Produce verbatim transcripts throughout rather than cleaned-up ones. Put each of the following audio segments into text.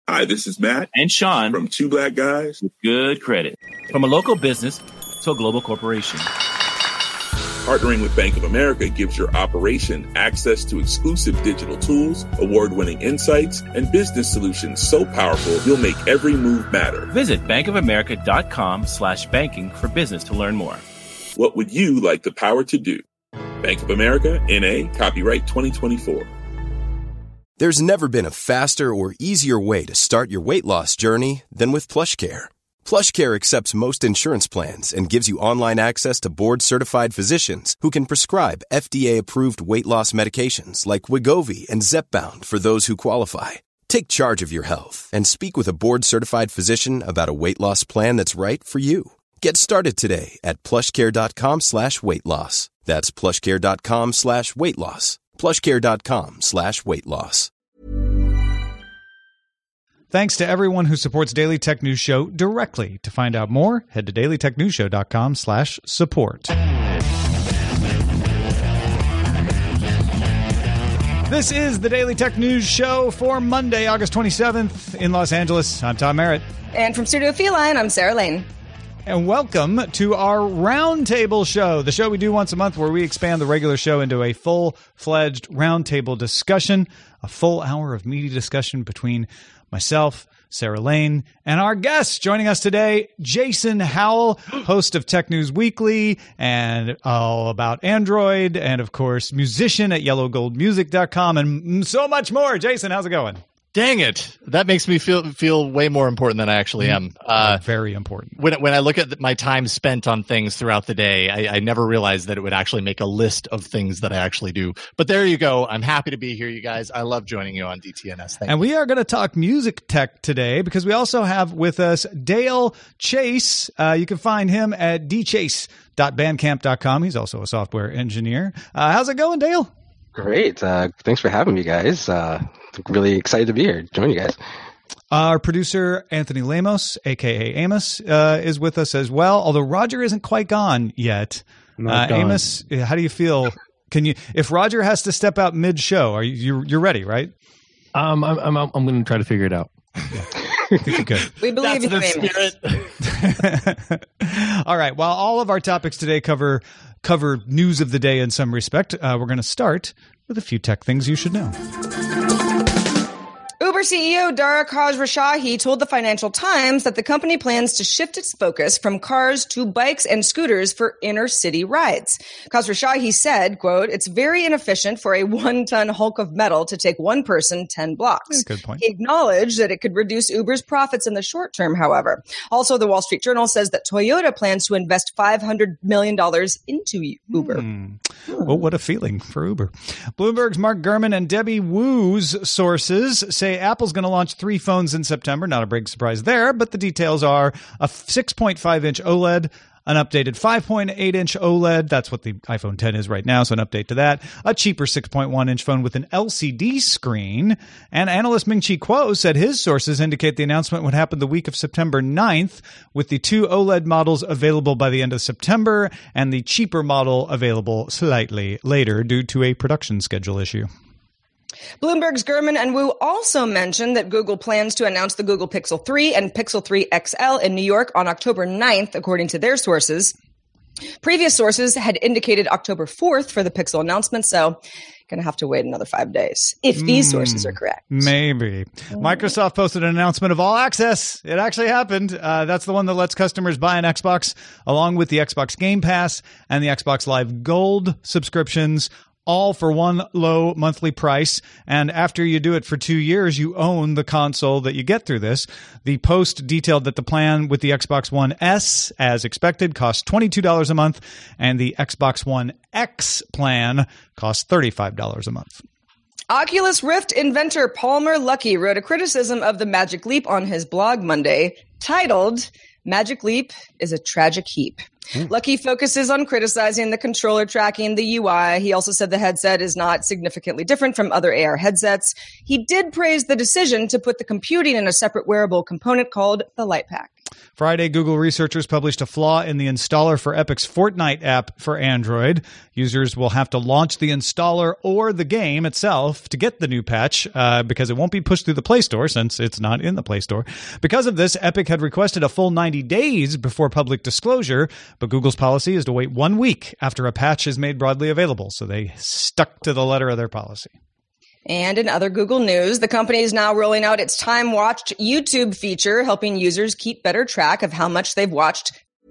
Hi, this is Matt and Sean from Two Black Guys with Good Credit. From a local business to a global corporation. Partnering with Bank of America gives your operation access to exclusive digital tools, award-winning insights, and business solutions so powerful you'll make every move matter. Visit bankofamerica.com slash banking for business to learn more. What would you like the power to do? Bank of America, N A, copyright twenty twenty-four. There's never been a faster or easier way to start your weight loss journey than with PlushCare. PlushCare accepts most insurance plans and gives you online access to board-certified physicians who can prescribe F D A-approved weight loss medications like Wegovy and Zepbound for those who qualify. Take charge of your health and speak with a board-certified physician about a weight loss plan that's right for you. Get started today at plushcare.com slash weight loss. That's plushcare.com slash weight loss. plushcare.com slash weight loss. Thanks to everyone who supports Daily Tech News Show directly. To find out more, head to dailytechnewsshow.com slash support. This is the Daily Tech News Show for Monday, August twenty-seventh in Los Angeles. I'm Tom Merritt. And from Studio Feline, I'm Sarah Lane. And welcome to our Roundtable Show, the show we do once a month where we expand the regular show into a full-fledged roundtable discussion, a full hour of meaty discussion between myself, Sarah Lane, and our guest joining us today, Jason Howell, host of Tech News Weekly and all about Android, and of course, musician at yellow gold music dot com, and so much more. Jason, how's it going? Dang it. That makes me feel feel way more important than I actually am. Uh, Very important. When when I look at my time spent on things throughout the day, I, I never realized that it would actually make a list of things that I actually do. But there you go. I'm happy to be here, you guys. I love joining you on D T N S. Thank and you. we are going to talk music tech today because we also have with us Dale Chase. Uh, you can find him at d chase dot bandcamp dot com. He's also a software engineer. Uh, how's it going, Dale? Great. Uh, thanks for having me, guys. Uh, really excited to be here. Join you guys. Our producer, Anthony Lemos, a k a. Amos, uh, is with us as well, although Roger isn't quite gone yet. Uh, gone. Amos, how do you feel? Can you, if Roger has to step out mid-show, are you you're, you're ready, right? Um, I'm I'm I'm going to try to figure it out. Yeah. I think you could. We believe in spirit. All right. While all of our topics today cover cover news of the day in some respect, uh, we're going to start with a few tech things you should know. Uber C E O Dara Khosrowshahi told the Financial Times that the company plans to shift its focus from cars to bikes and scooters for inner-city rides. Khosrowshahi said, quote, "It's very inefficient for a one-ton hulk of metal to take one person ten blocks." Good point. He acknowledged that it could reduce Uber's profits in the short term, however. Also, the Wall Street Journal says that Toyota plans to invest five hundred million dollars into Uber. Hmm. Well, what a feeling for Uber. Bloomberg's Mark Gurman and Debbie Woo's sources say Apple's going to launch three phones in September. Not a big surprise there, but the details are a six point five inch OLED, an updated five point eight inch OLED. That's what the iPhone ten is right now, so an update to that. A cheaper six point one inch phone with an L C D screen. And analyst Ming-Chi Kuo said his sources indicate the announcement would happen the week of September ninth, with the two OLED models available by the end of September and the cheaper model available slightly later due to a production schedule issue. Bloomberg's Gurman and Wu also mentioned that Google plans to announce the Google Pixel three and Pixel three X L in New York on October ninth, according to their sources. Previous sources had indicated October fourth for the Pixel announcement, so going to have to wait another five days if these sources are correct. Maybe. Microsoft posted an announcement of All Access. It actually happened. Uh, that's the one that lets customers buy an Xbox along with the Xbox Game Pass and the Xbox Live Gold subscriptions, all for one low monthly price. And after you do it for two years, you own the console that you get through this. The Post detailed that the plan with the Xbox One S, as expected, costs twenty-two dollars a month, and the Xbox One X plan costs thirty-five dollars a month. Oculus Rift inventor Palmer Luckey wrote a criticism of the Magic Leap on his blog Monday, titled, "Magic Leap is a Tragic Heap." Mm. Luckey focuses on criticizing the controller tracking, the U I. He also said the headset is not significantly different from other A R headsets. He did praise the decision to put the computing in a separate wearable component called the Light Pack. Friday, Google researchers published a flaw in the installer for Epic's Fortnite app for Android. Users will have to launch the installer or the game itself to get the new patch uh, because it won't be pushed through the Play Store since it's not in the Play Store. Because of this, Epic had requested a full ninety days before public disclosure, but Google's policy is to wait one week after a patch is made broadly available, so they stuck to the letter of their policy. And in other Google news, the company is now rolling out its time-watched YouTube feature, helping users keep better track of how much they've watched.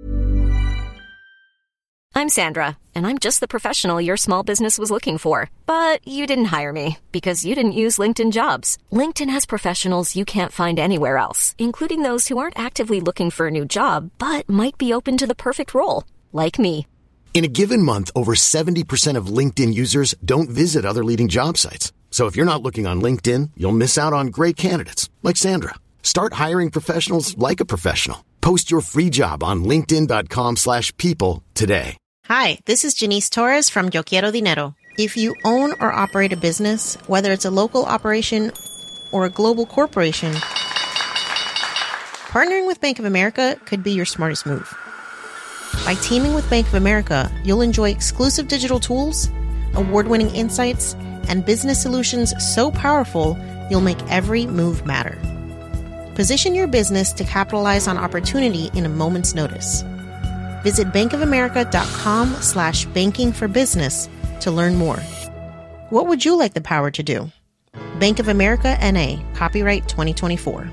I'm Sandra, and I'm just the professional your small business was looking for. But you didn't hire me because you didn't use LinkedIn Jobs. LinkedIn has professionals you can't find anywhere else, including those who aren't actively looking for a new job, but might be open to the perfect role, like me. In a given month, over seventy percent of LinkedIn users don't visit other leading job sites. So if you're not looking on LinkedIn, you'll miss out on great candidates like Sandra. Start hiring professionals like a professional. Post your free job on linkedin.com slash people today. Hi, this is Janice Torres from Yo Quiero Dinero. If you own or operate a business, whether it's a local operation or a global corporation, partnering with Bank of America could be your smartest move. By teaming with Bank of America, you'll enjoy exclusive digital tools, award-winning insights, and business solutions so powerful, you'll make every move matter. Position your business to capitalize on opportunity in a moment's notice. Visit bankofamerica.com slash banking for business to learn more. What would you like the power to do? Bank of America N A, copyright twenty twenty-four.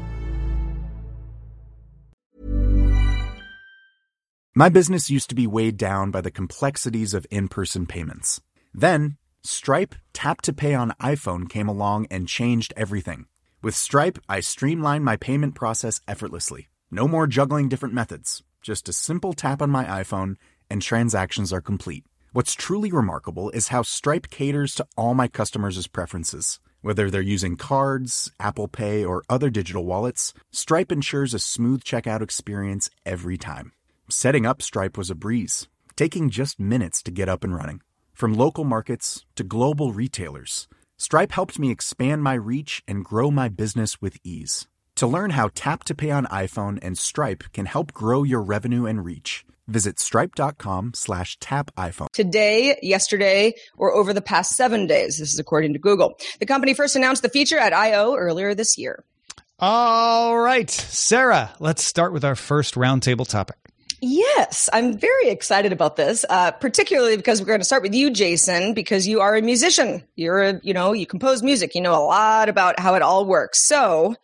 My business used to be weighed down by the complexities of in-person payments. Then, Stripe Tap to Pay on iPhone came along and changed everything. With Stripe, I streamlined my payment process effortlessly. No more juggling different methods. Just a simple tap on my iPhone and transactions are complete. What's truly remarkable is how Stripe caters to all my customers' preferences. Whether they're using cards, Apple Pay, or other digital wallets, Stripe ensures a smooth checkout experience every time. Setting up Stripe was a breeze, taking just minutes to get up and running. From local markets to global retailers, Stripe helped me expand my reach and grow my business with ease. To learn how Tap to Pay on iPhone and Stripe can help grow your revenue and reach, visit stripe.com slash tap iPhone. Today, yesterday, or over the past seven days. This is according to Google. The company first announced the feature at I O earlier this year. All right, Sarah, let's start with our first roundtable topic. Yes, I'm very excited about this, uh, particularly because we're going to start with you, Jason, because you are a musician. You're a, you know, you compose music. You know a lot about how it all works. So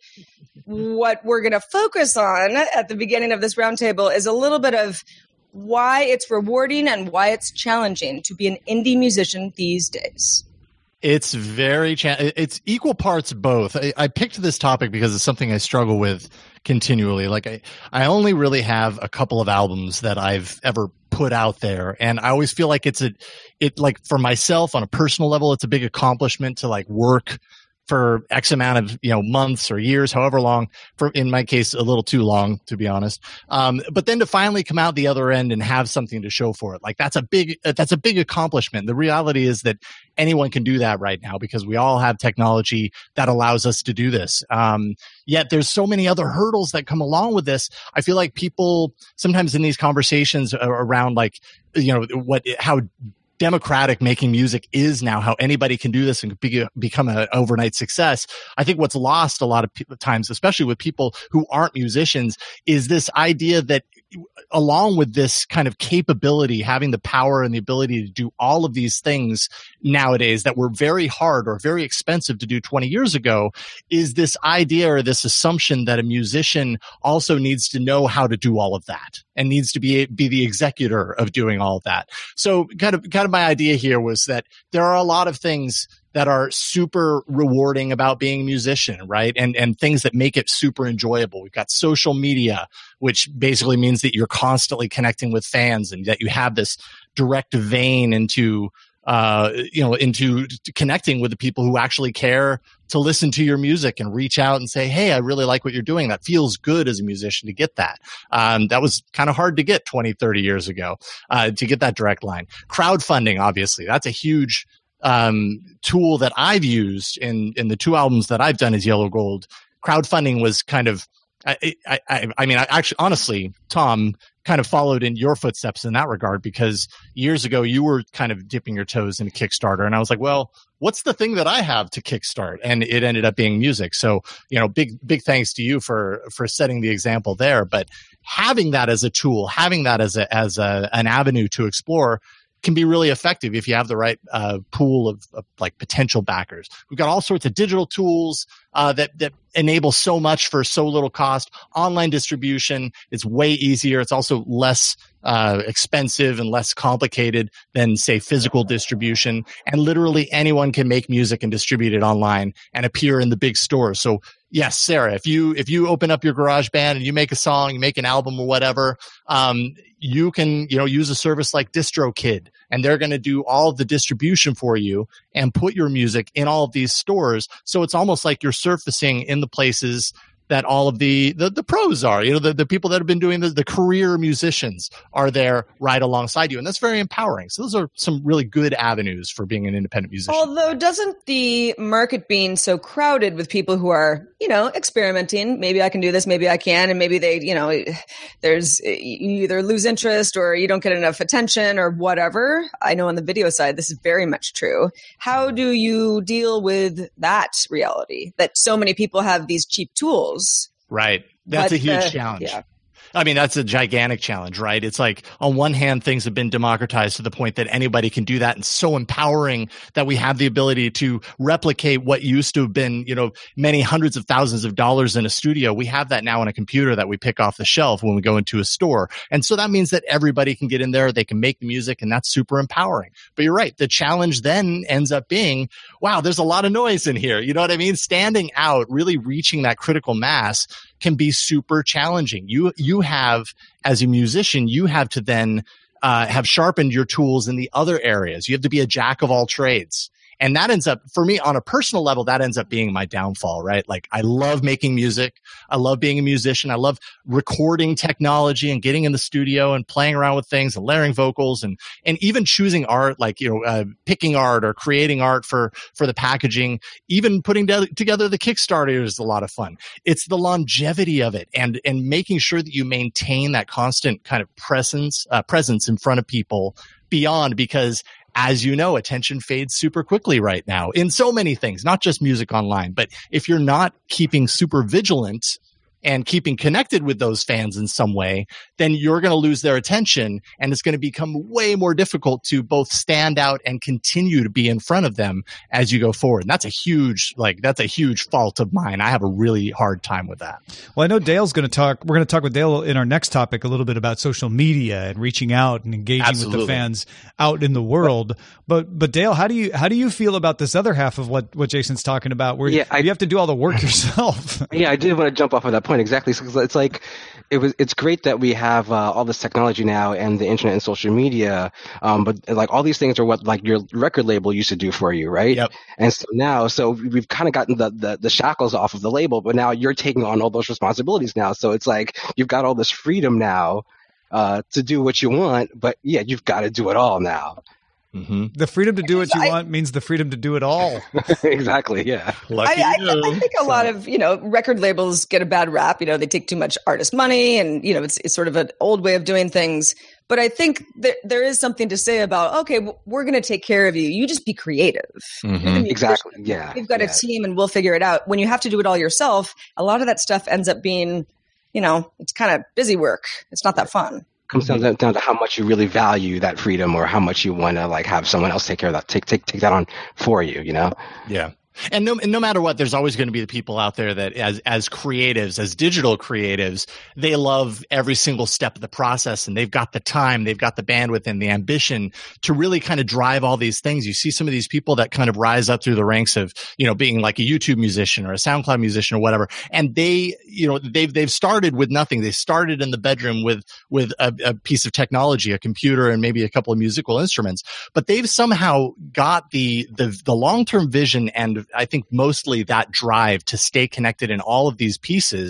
what we're going to focus on at the beginning of this roundtable is a little bit of why it's rewarding and why it's challenging to be an indie musician these days. It's very, cha- it's equal parts both. I, I picked this topic because it's something I struggle with continually. Like I, I only really have a couple of albums that I've ever put out there. And I always feel like it's a, it like for myself on a personal level, it's a big accomplishment to like work for X amount of, you know, months or years, however long, for, in my case, a little too long, to be honest. Um, but then to finally come out the other end and have something to show for it, like that's a big, that's a big accomplishment. The reality is that anyone can do that right now because we all have technology that allows us to do this. Um, yet there's so many other hurdles that come along with this. I feel like people sometimes in these conversations around like, you know, what, how democratic making music is now, how anybody can do this and be, become an overnight success. I think what's lost a lot of pe- times, especially with people who aren't musicians, is this idea that along with this kind of capability, having the power and the ability to do all of these things nowadays that were very hard or very expensive to do twenty years ago, is this idea or this assumption that a musician also needs to know how to do all of that and needs to be be the executor of doing all of that. So kind of kind of my idea here was that there are a lot of things that are super rewarding about being a musician, right? And and things that make it super enjoyable. We've got social media, which basically means that you're constantly connecting with fans and that you have this direct vein into uh, you know, into connecting with the people who actually care to listen to your music and reach out and say, hey, I really like what you're doing. That feels good as a musician to get that. Um, that was kind of hard to get twenty, thirty years ago, uh, to get that direct line. Crowdfunding, obviously, that's a huge um, tool that I've used in, in the two albums that I've done as Yellow Gold. Crowdfunding was kind of I, I, I mean, I actually, honestly, Tom, kind of followed in your footsteps in that regard, because years ago you were kind of dipping your toes into Kickstarter, and I was like, well, what's the thing that I have to kickstart? And it ended up being music. So, you know, big, big thanks to you for, for setting the example there. But having that as a tool, having that as a, as a, an avenue to explore can be really effective if you have the right uh, pool of, of like potential backers. We've got all sorts of digital tools uh, that that enable so much for so little cost. Online distribution is way easier. It's also less uh, expensive and less complicated than, say, physical distribution. And literally anyone can make music and distribute it online and appear in the big stores. So yes, Sarah, if you if you open up your GarageBand and you make a song, you make an album or whatever, um, you can, you know, use a service like DistroKid, and they're going to do all of the distribution for you and put your music in all of these stores. So it's almost like you're surfacing in the places that all of the, the, the pros are, you know, the, the people that have been doing the, the career musicians are there right alongside you. And that's very empowering. So those are some really good avenues for being an independent musician. Although doesn't the market being so crowded with people who are, you know, experimenting, maybe I can do this, maybe I can, and maybe they, you know, there's, you either lose interest or you don't get enough attention or whatever. I know on the video side, this is very much true. How do you deal with that reality that so many people have these cheap tools? Right. That's But, a huge uh, challenge. yeah. I mean, that's a gigantic challenge, right? It's like, on one hand, things have been democratized to the point that anybody can do that, and so empowering that we have the ability to replicate what used to have been, you know, many hundreds of thousands of dollars in a studio. We have that now on a computer that we pick off the shelf when we go into a store. And so that means that everybody can get in there, they can make the music, and that's super empowering. But you're right. The challenge then ends up being, wow, there's a lot of noise in here. You know what I mean? Standing out, really reaching that critical mass can be super challenging. You you have, as a musician, you have to then uh, have sharpened your tools in the other areas. You have to be a jack of all trades. And that ends up, for me, on a personal level, that ends up being my downfall, right? Like, I love making music. I love being a musician. I love recording technology and getting in the studio and playing around with things and layering vocals and, and even choosing art, like, you know, uh, picking art or creating art for, for the packaging. Even putting de- together the Kickstarter is a lot of fun. It's the longevity of it and, and making sure that you maintain that constant kind of presence, uh, presence in front of people beyond, because as you know, attention fades super quickly right now in so many things, not just music online. But if you're not keeping super vigilant and keeping connected with those fans in some way, then you're going to lose their attention, and it's going to become way more difficult to both stand out and continue to be in front of them as you go forward. And that's a huge, like, that's a huge fault of mine. I have a really hard time with that. Well, I know Dale's going to talk, we're going to talk with Dale in our next topic a little bit about social media and reaching out and engaging Absolutely. with the fans out in the world. But, but Dale, how do you, how do you feel about this other half of what, what Jason's talking about, where Yeah, I- you have to do all the work yourself? Yeah, I did want to jump off on that point exactly. So it's like it was. It's great that we have uh, all this technology now and the internet and social media. Um, but like all these things are what like your record label used to do for you, right? Yep. And so now, so we've kind of gotten the, the the shackles off of the label, but now you're taking on all those responsibilities now. So it's like you've got all this freedom now uh, to do what you want, but yeah, you've got to do it all now. Mm-hmm. The freedom to do what you I- want means the freedom to do it all. Exactly. Yeah. Lucky I, I, you. I think a lot of, you know, record labels get a bad rap. You know, they take too much artist money, and, you know, it's, it's sort of an old way of doing things. But I think there, there is something to say about, okay, we're going to take care of you. You just be creative. Mhm. You're the Exactly. musician. Yeah. We've got yeah. a team and we'll figure it out. When you have to do it all yourself, a lot of that stuff ends up being, you know, it's kind of busy work. It's not that fun. Comes down to, down to how much you really value that freedom, or how much you want to like have someone else take care of that, take take take that on for you. You know. Yeah. And no, no matter what, there's always going to be the people out there that as, as creatives, as digital creatives, they love every single step of the process, and they've got the time, they've got the bandwidth and the ambition to really kind of drive all these things. You see some of these people that kind of rise up through the ranks of, you know, being like a YouTube musician or a SoundCloud musician or whatever. And they, you know, they've, they've started with nothing. They started in the bedroom with, with a, a piece of technology, a computer, and maybe a couple of musical instruments, but they've somehow got the, the, the long-term vision and I think mostly that drive to stay connected in all of these pieces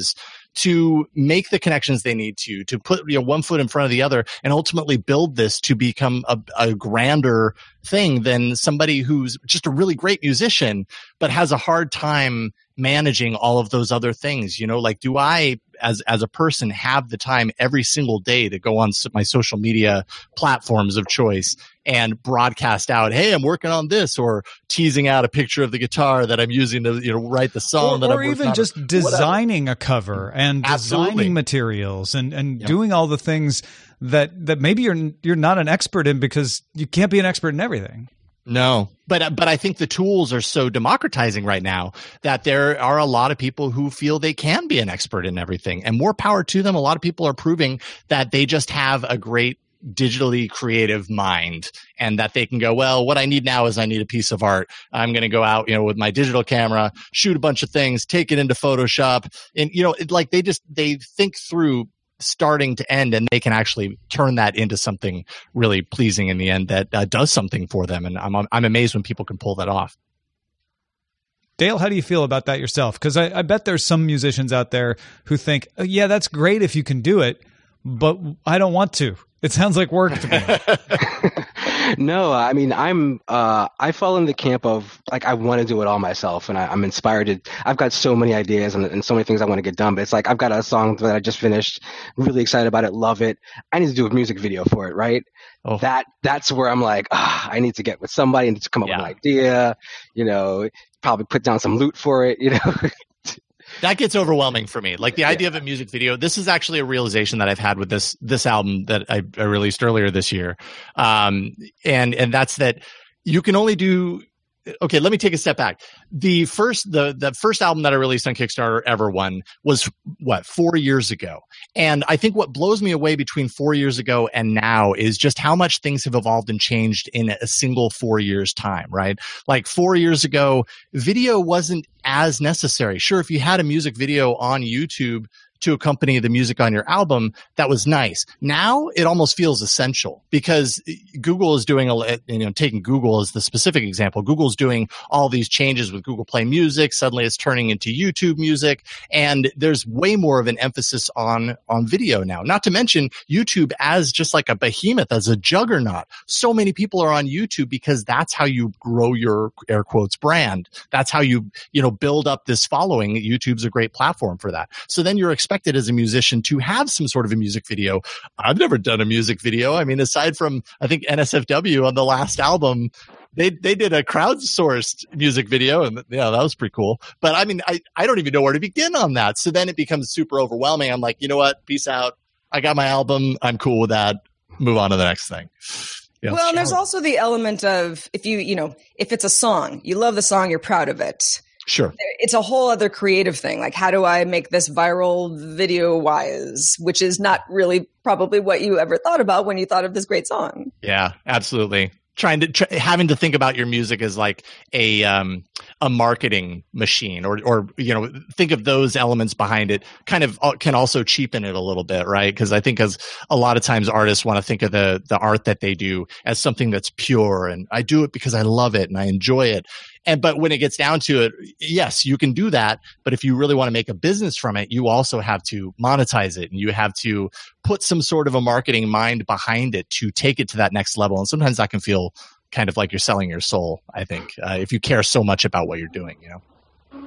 to make the connections they need to, to put, you know, one foot in front of the other and ultimately build this to become a, a grander thing than somebody who's just a really great musician, but has a hard time managing all of those other things. You know, like, do I, as as a person, have the time every single day to go on my social media platforms of choice and broadcast out, hey, I'm working on this, or teasing out a picture of the guitar that I'm using to, you know, write the song or, that I'm or working even on, just or designing a cover and Absolutely. designing materials and and Yep. doing all the things that that maybe you're you're not an expert in, because you can't be an expert in everything. No, but but I think the tools are so democratizing right now that there are a lot of people who feel they can be an expert in everything, and more power to them. A lot of people are proving that they just have a great digitally creative mind, and that they can go, well, what I need now is I need a piece of art. I'm going to go out, you know, with my digital camera, shoot a bunch of things, take it into Photoshop, and you know, it, like they just they think through starting to end, and they can actually turn that into something really pleasing in the end that uh, does something for them. And I'm I'm amazed when people can pull that off. Dale, how do you feel about that yourself? Because I, I bet there's some musicians out there who think, oh, yeah, that's great if you can do it, but I don't want to. It sounds like work to me. No, I mean, I'm, uh, I fall in the camp of, like, I want to do it all myself, and I, I'm inspired to, I've got so many ideas and, and so many things I want to get done, but it's like, I've got a song that I just finished, really excited about it, love it. I need to do a music video for it, right? Oh. That, that's where I'm like, ah, I need to get with somebody and to come up yeah. with an idea, you know, probably put down some loot for it, you know? That gets overwhelming for me. Like the idea of a music video. This is actually a realization that I've had with this this album that I, I released earlier this year, um, and and that's that you can only do. Okay, let me take a step back. The first the the first album that I released on Kickstarter, Ever One, was what, four years ago. And I think what blows me away between four years ago and now is just how much things have evolved and changed in a single four years time, right? Like four years ago, video wasn't as necessary. Sure, if you had a music video on YouTube to accompany the music on your album, that was nice. Now it almost feels essential because Google is doing, a, you know, taking Google as the specific example, Google's doing all these changes with Google Play Music. Suddenly it's turning into YouTube Music, and there's way more of an emphasis on, on video now. Not to mention YouTube as just like a behemoth, as a juggernaut. So many people are on YouTube because that's how you grow your air quotes brand. That's how you, you know, build up this following. YouTube's a great platform for that. So then you're expected as a musician to have some sort of a music video. I've never done a music video. I mean, aside from, I think, N S F W on the last album, they they did a crowdsourced music video, and yeah, that was pretty cool. But I mean, I, I don't even know where to begin on that. So then it becomes super overwhelming. I'm like, you know what? Peace out. I got my album. I'm cool with that. Move on to the next thing. Yeah, well, and there's also the element of if you, you know, if it's a song, you love the song, you're proud of it. Sure. It's a whole other creative thing. Like, how do I make this viral video wise, which is not really probably what you ever thought about when you thought of this great song. Yeah, absolutely. Trying to tr- having to think about your music as like a um, a marketing machine, or or you know, think of those elements behind it. Kind of can also cheapen it a little bit, right? Because I think as a lot of times artists want to think of the the art that they do as something that's pure, and I do it because I love it and I enjoy it. And but when it gets down to it, yes, you can do that. But if you really want to make a business from it, you also have to monetize it, and you have to put some sort of a marketing mind behind it to take it to that next level. And sometimes that can feel kind of like you're selling your soul, I think, uh, if you care so much about what you're doing, you know.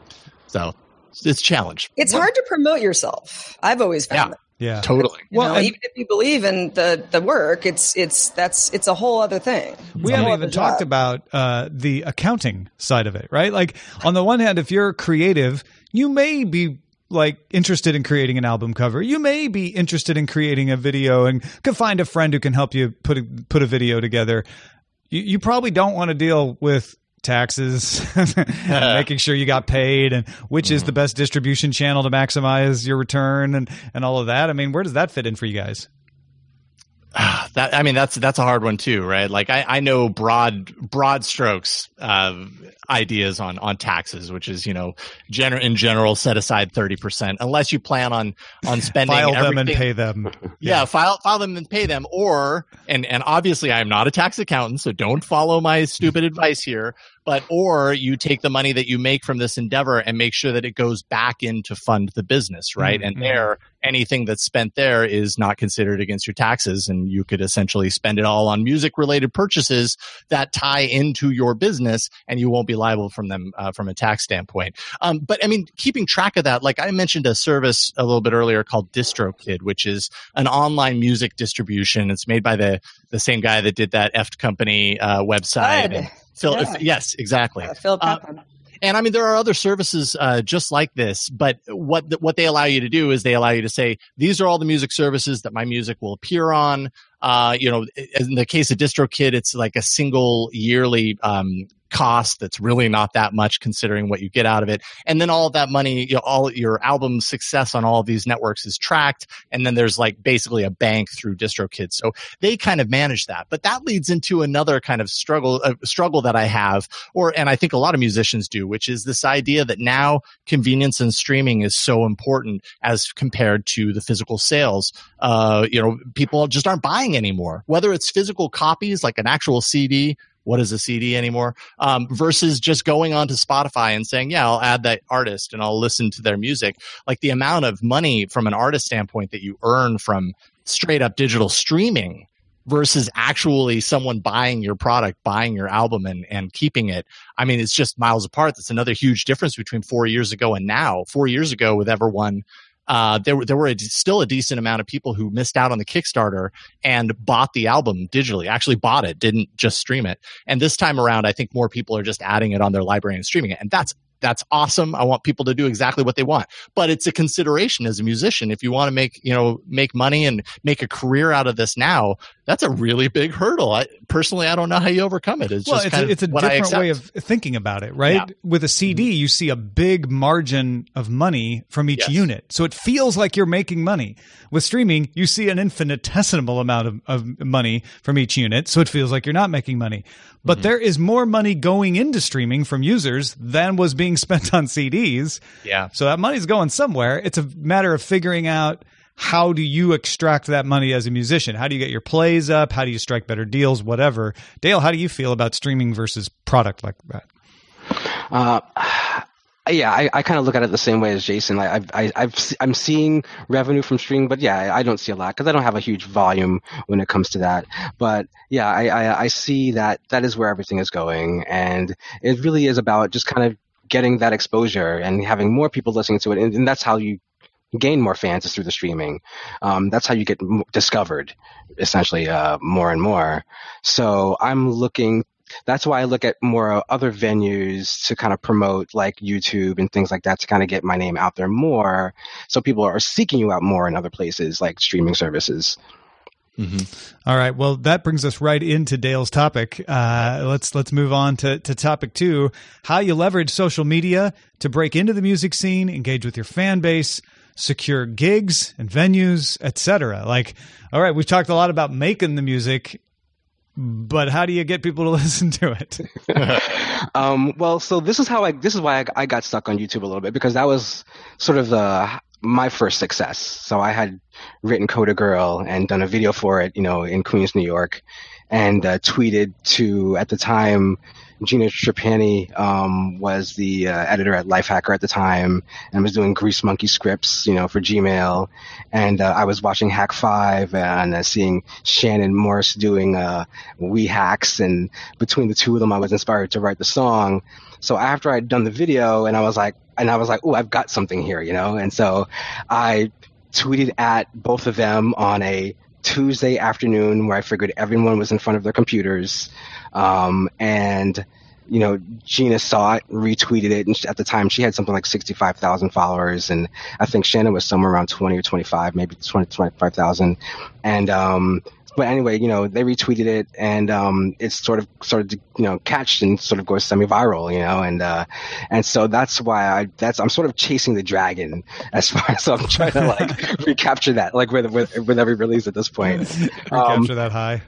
So it's a challenge. It's hard to promote yourself. I've always found yeah. that. Yeah, totally. You well, know, even if you believe in the, the work, it's it's that's it's a whole other thing. It's we haven't even talked about uh, the accounting side of it, right? Like, on the one hand, if you're creative, you may be like interested in creating an album cover. You may be interested in creating a video and can find a friend who can help you put a, put a video together. You, you probably don't want to deal with taxes, and making sure you got paid, and which mm-hmm. is the best distribution channel to maximize your return, and, and all of that. I mean, where does that fit in for you guys? That I mean, that's that's a hard one too, right? Like I, I know broad broad strokes uh, ideas on on taxes, which is, you know, gener- in general, set aside thirty percent unless you plan on on spending file everything. them and pay them. Yeah, yeah, file file them and pay them. Or and and obviously I am not a tax accountant, so don't follow my stupid advice here. But or you take the money that you make from this endeavor and make sure that it goes back in to fund the business, right? Mm-hmm. And there, anything that's spent there is not considered against your taxes, and you could essentially spend it all on music-related purchases that tie into your business, and you won't be liable from them uh, from a tax standpoint. Um, but I mean, keeping track of that, like I mentioned a service a little bit earlier called DistroKid, which is an online music distribution. It's made by the the same guy that did that Eft Company uh, website. And Phil, yeah. if, yes, exactly. Uh, Phil uh, and I mean, there are other services uh, just like this, but what the, what they allow you to do is they allow you to say, these are all the music services that my music will appear on. Uh, you know, in the case of DistroKid, it's like a single yearly um, cost that's really not that much considering what you get out of it. And then all of that money, you know, all your album success on all of these networks is tracked. And then there's like basically a bank through DistroKid. So they kind of manage that. But that leads into another kind of struggle, uh, struggle that I have, or, and I think a lot of musicians do, which is this idea that now convenience and streaming is so important as compared to the physical sales. Uh, you know, people just aren't buying anymore, whether it's physical copies, like an actual C D. What is a C D anymore? Um, versus just going onto Spotify and saying, yeah, I'll add that artist and I'll listen to their music. Like the amount of money from an artist standpoint that you earn from straight up digital streaming versus actually someone buying your product, buying your album and, and keeping it. I mean, it's just miles apart. That's another huge difference between four years ago and now. Four years ago with Everone, Uh, there were there were a, still a decent amount of people who missed out on the Kickstarter and bought the album digitally, actually bought it, didn't just stream it. And this time around, I think more people are just adding it on their library and streaming it. And that's that's awesome. I want people to do exactly what they want. But it's a consideration as a musician. If you want to make, you know, make money and make a career out of this now, that's a really big hurdle. I, personally, I don't know how you overcome it. It's well, just it's kind a, it's a of what I different accept. way of thinking about it, right? Yeah. With a C D, you see a big margin of money from each Yes. unit. So it feels like you're making money. With streaming, you see an infinitesimal amount of, of money from each unit. So it feels like you're not making money. But mm-hmm. there is more money going into streaming from users than was being spent on C Ds. Yeah. So that money's going somewhere. It's a matter of figuring out, how do you extract that money as a musician? How do you get your plays up? How do you strike better deals? Whatever. Dale, how do you feel about streaming versus product like that? Uh, yeah, I, I kind of look at it the same way as Jason. Like I've, I, I've, I'm seeing revenue from streaming, but yeah, I don't see a lot because I don't have a huge volume when it comes to that. But yeah, I, I, I see that that is where everything is going, and it really is about just kind of getting that exposure and having more people listening to it, and, and that's how you gain more fans is through the streaming. Um, that's how you get m- discovered, essentially, uh, more and more. So I'm looking, that's why I look at more other venues to kind of promote, like YouTube and things like that, to kind of get my name out there more. So people are seeking you out more in other places, like streaming services. Mm-hmm. All right. Well, that brings us right into Dale's topic. Uh, let's let's move on to, to topic two: how you leverage social media to break into the music scene, engage with your fan base, secure gigs and venues, et cetera. Like, all right, we've talked a lot about making the music, but how do you get people to listen to it? um, well, so this is how I this is why I, I got stuck on YouTube a little bit, because that was sort of the my first success. So I had written Coda Girl and done a video for it, you know, in Queens, New York, and uh, tweeted to, at the time, Gina Trapani um, was the uh, editor at Lifehacker at the time, and was doing Grease Monkey scripts, you know, for Gmail. And uh, I was watching Hack Five and uh, seeing Shannon Morse doing uh, We Hacks, and between the two of them, I was inspired to write the song. So after I'd done the video, and I was like, and I was like, oh, I've got something here, you know. And so I tweeted at both of them on a Tuesday afternoon where I figured everyone was in front of their computers. Um, and, you know, Gina saw it, retweeted it. And she, at the time, she had something like sixty-five thousand followers. And I think Shannon was somewhere around twenty or twenty-five, maybe twenty, twenty-five thousand. And, um, but anyway, you know, they retweeted it, and um, it's sort of started to, you know, catch and sort of go semi-viral, you know, and uh, and so that's why I that's I'm sort of chasing the dragon as far as I'm trying to like recapture that, like with with with every release at this point. Recapture um, that high.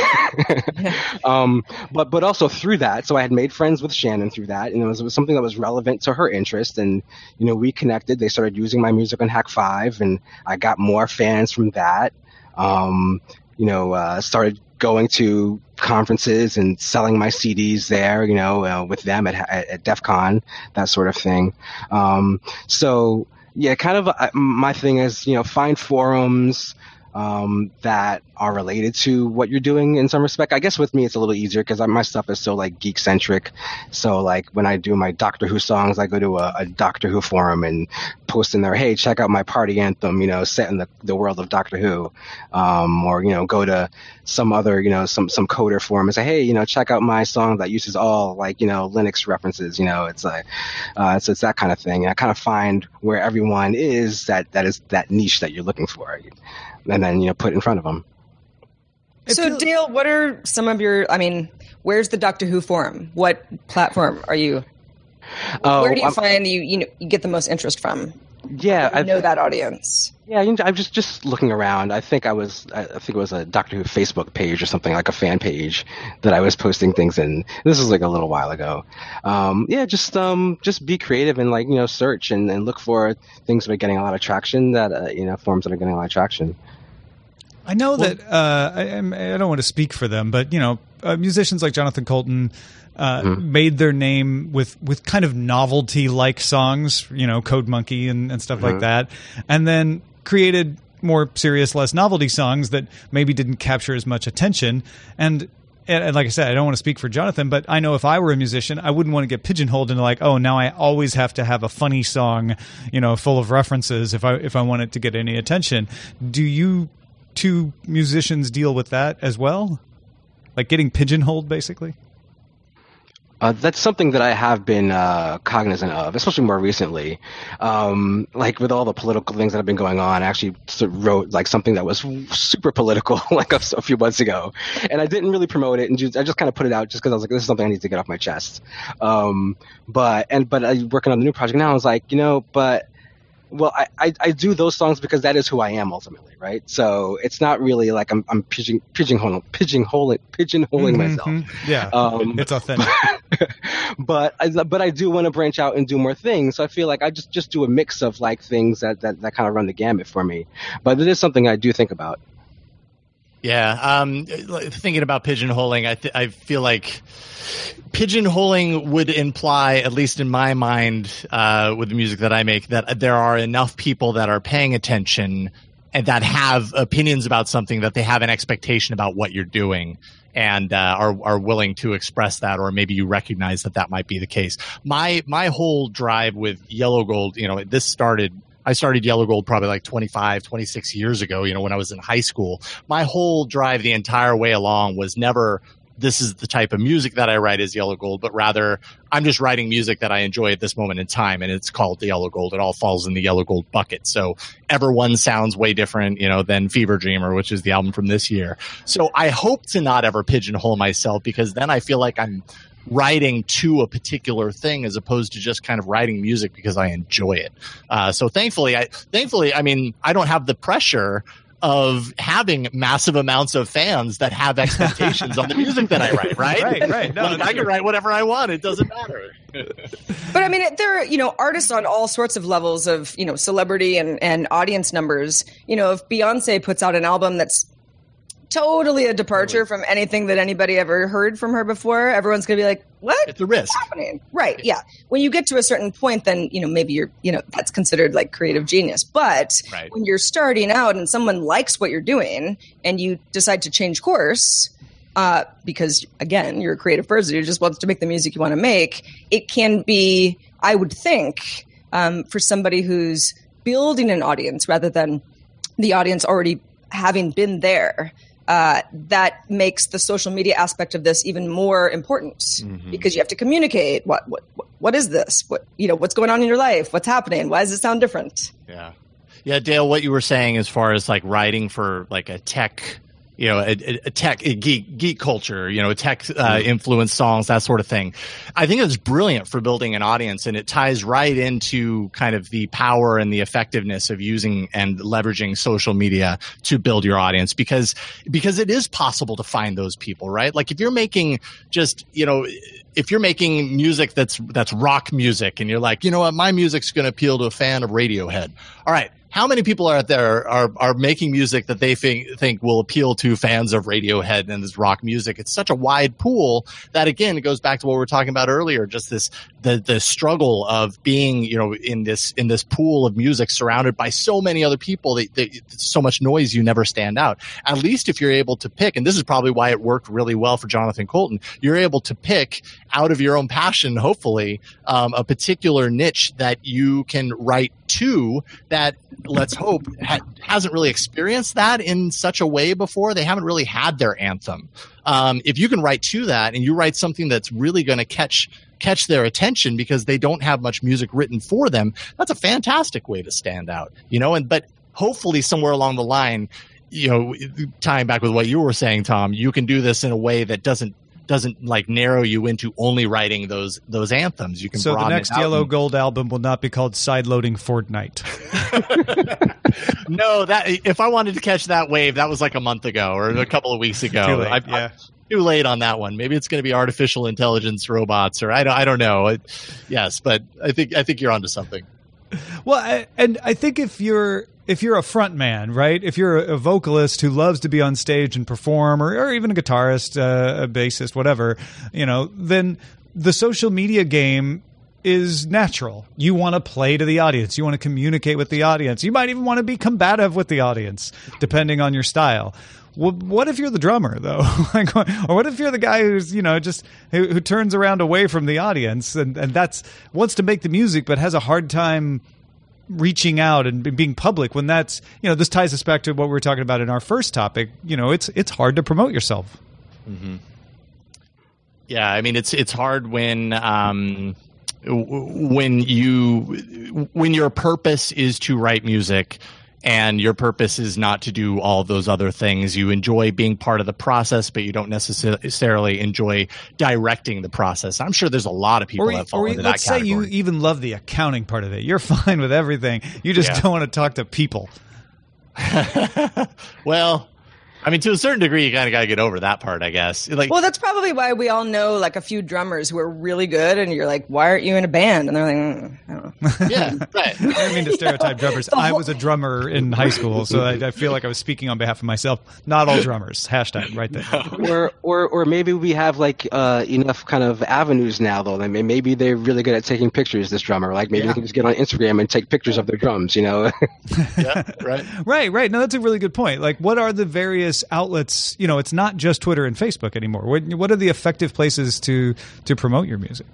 um, but but also through that, so I had made friends with Shannon through that, and it was, it was something that was relevant to her interest, and you know, we connected. They started using my music on Hack Five, and I got more fans from that. Um, you know, uh, started going to conferences and selling my C Ds there, you know, uh, with them at, at, at DEF CON, that sort of thing. Um, so yeah, kind of uh, my thing is, you know, find forums um, that are related to what you're doing in some respect. I guess with me, it's a little easier because my stuff is so like geek centric. So like when I do my Doctor Who songs, I go to a, a Doctor Who forum and post in there, hey, check out my party anthem, you know, set in the, the world of Doctor Who. Um, or, you know, go to some other, you know, some, some coder forum and say, hey, you know, check out my song that uses all like, you know, Linux references, you know, it's like, uh, so it's that kind of thing. And I kind of find where everyone is that, that is that niche that you're looking for. And then, you know, put it in front of them. So, Dale, what are some of your, I mean, where's the Doctor Who forum? What platform are you, oh, where do you I'm, find you, you know, you get the most interest from? Yeah. I know that audience. Yeah, you know, I'm just, just looking around. I think I was, I think it was a Doctor Who Facebook page or something, like a fan page that I was posting things in. This was like a little while ago. Um, yeah, just, um, just be creative and like, you know, search and, and look for things that are getting a lot of traction that, uh, you know, forums that are getting a lot of traction. I know well, that uh, I, I don't want to speak for them, but you know, uh, musicians like Jonathan Coulton uh, mm-hmm. made their name with, with kind of novelty-like songs, you know, Code Monkey and, and stuff mm-hmm. like that, and then created more serious, less novelty songs that maybe didn't capture as much attention. And, and, and like I said, I don't want to speak for Jonathan, but I know if I were a musician, I wouldn't want to get pigeonholed into like, oh, now I always have to have a funny song, you know, full of references if I if I want it to get any attention. Do you two musicians deal with that as well? Like getting pigeonholed, basically? Uh, that's something that I have been uh, cognizant of, especially more recently. Um, like with all the political things that have been going on, I actually wrote like something that was super political like a, a few months ago. And I didn't really promote it, and just, I just kind of put it out just because I was like, this is something I need to get off my chest. Um, but and but I working on the new project now, I was like, you know, but well, I, I, I do those songs because that is who I am ultimately, right? So it's not really like I'm I'm pigeon pigeonholing pigeonholing pigeonholing mm-hmm. myself. Yeah, um, it's authentic. but I but I do want to branch out and do more things. So I feel like I just, just do a mix of like things that, that, that kind of run the gamut for me. But it is something I do think about. Yeah, um, thinking about pigeonholing, I th- I feel like pigeonholing would imply, at least in my mind, uh, with the music that I make, that there are enough people that are paying attention and that have opinions about something, that they have an expectation about what you're doing and uh, are are willing to express that, or maybe you recognize that that might be the case. My my whole drive with Yellow Gold, you know, this started. I started Yellow Gold probably like twenty-five, twenty-six years ago, you know, when I was in high school. My whole drive the entire way along was never, this is the type of music that I write as Yellow Gold, but rather I'm just writing music that I enjoy at this moment in time, and it's called the Yellow Gold. It all falls in the Yellow Gold bucket. So Everyone sounds way different, you know, than Fever Dreamer, which is the album from this year. So I hope to not ever pigeonhole myself, because then I feel like I'm writing to a particular thing as opposed to just kind of writing music because I enjoy it. Uh, so thankfully, I thankfully, I mean, I don't have the pressure of having massive amounts of fans that have expectations on the music that I write, right? Right, right. No, like, I can write whatever I want. It doesn't matter. But I mean, there are, you know, artists on all sorts of levels of, you know, celebrity and, and audience numbers. You know, if Beyonce puts out an album that's totally a departure from anything that anybody ever heard from her before, everyone's going to be like, what? It's a risk. What's happening? Right. Yeah. When you get to a certain point, then, you know, maybe you're, you know, that's considered like creative genius. But right. when you're starting out and someone likes what you're doing and you decide to change course, uh, because again, you're a creative person who just wants to make the music you want to make, it can be, I would think, um, for somebody who's building an audience rather than the audience already having been there. Uh, that makes the social media aspect of this even more important, mm-hmm. because you have to communicate. What, what, what is this? What, you know, what's going on in your life? What's happening? Why does it sound different? Yeah. Yeah. Dale, what you were saying as far as like writing for like a tech, you know, a, a tech a geek, geek culture, you know, tech uh, influenced songs, that sort of thing. I think it's brilliant for building an audience, and it ties right into kind of the power and the effectiveness of using and leveraging social media to build your audience, because, because it is possible to find those people, right? Like if you're making just, you know, if you're making music that's, that's rock music and you're like, you know what, my music's going to appeal to a fan of Radiohead. All right. how many people are out there are are making music that they think think will appeal to fans of Radiohead and this rock music? It's such a wide pool that, again, it goes back to what we were talking about earlier, just this the the struggle of being, you know, in this in this pool of music surrounded by so many other people that, that so much noise, you never stand out. At least if you're able to pick, and this is probably why it worked really well for Jonathan Coulton, you're able to pick out of your own passion, hopefully, um, a particular niche that you can write to that, let's hope, ha- hasn't really experienced that in such a way before. They haven't really had their anthem. Um, if you can write to that and you write something that's really going to catch catch their attention because they don't have much music written for them, that's a fantastic way to stand out, you know. And but hopefully somewhere along the line, you know, tying back with what you were saying, Tom, you can do this in a way that doesn't doesn't like narrow you into only writing those those anthems. You can so the next Yellow and, Gold album will not be called Sideloading Fortnite. No, that if I wanted to catch that wave, that was like a month ago or a couple of weeks ago. Too late, I, yeah. I, too late on that one. Maybe it's going to be artificial intelligence robots, or I don't I don't know. It, yes, but I think I think you're onto something. Well, I, and I think if you're if you're a front man, right? If you're a, a vocalist who loves to be on stage and perform, or, or even a guitarist, uh, a bassist, whatever, you know, then the social media game is natural. You want to play to the audience. You want to communicate with the audience. You might even want to be combative with the audience, depending on your style. Well, what if you're the drummer, though? Like, or what if you're the guy who's, you know, just who, who turns around away from the audience and, and that's wants to make the music but has a hard time reaching out and being public when that's, you know, this ties us back to what we were talking about in our first topic. You know, it's it's hard to promote yourself. Mm-hmm. Yeah, I mean, it's it's hard when um, when you when your purpose is to write music. And your purpose is not to do all those other things. You enjoy being part of the process, but you don't necessarily enjoy directing the process. I'm sure there's a lot of people or, that fall or into let's that category. Say you even love the accounting part of it. You're fine with everything. You just Yeah. don't want to talk to people. Well, I mean, to a certain degree, you kind of got to get over that part, I guess. Like, Well, that's probably why we all know like a few drummers who are really good, and you're like, "Why aren't you in a band?" And they're like, mm, "I don't know." yeah, right. I don't mean to stereotype drummers. I was a drummer in high school, so I, I feel like I was speaking on behalf of myself. Not all drummers. Hashtag right there. or or or maybe we have like uh, enough kind of avenues now, though. I mean, maybe they're really good at taking pictures. This drummer, like maybe Yeah. they can just get on Instagram and take pictures of their drums. You know. Yeah, right. Right, right. No, that's a really good point. Like, what are the various outlets? You know, it's not just Twitter and Facebook anymore. What, what are the effective places to to promote your music?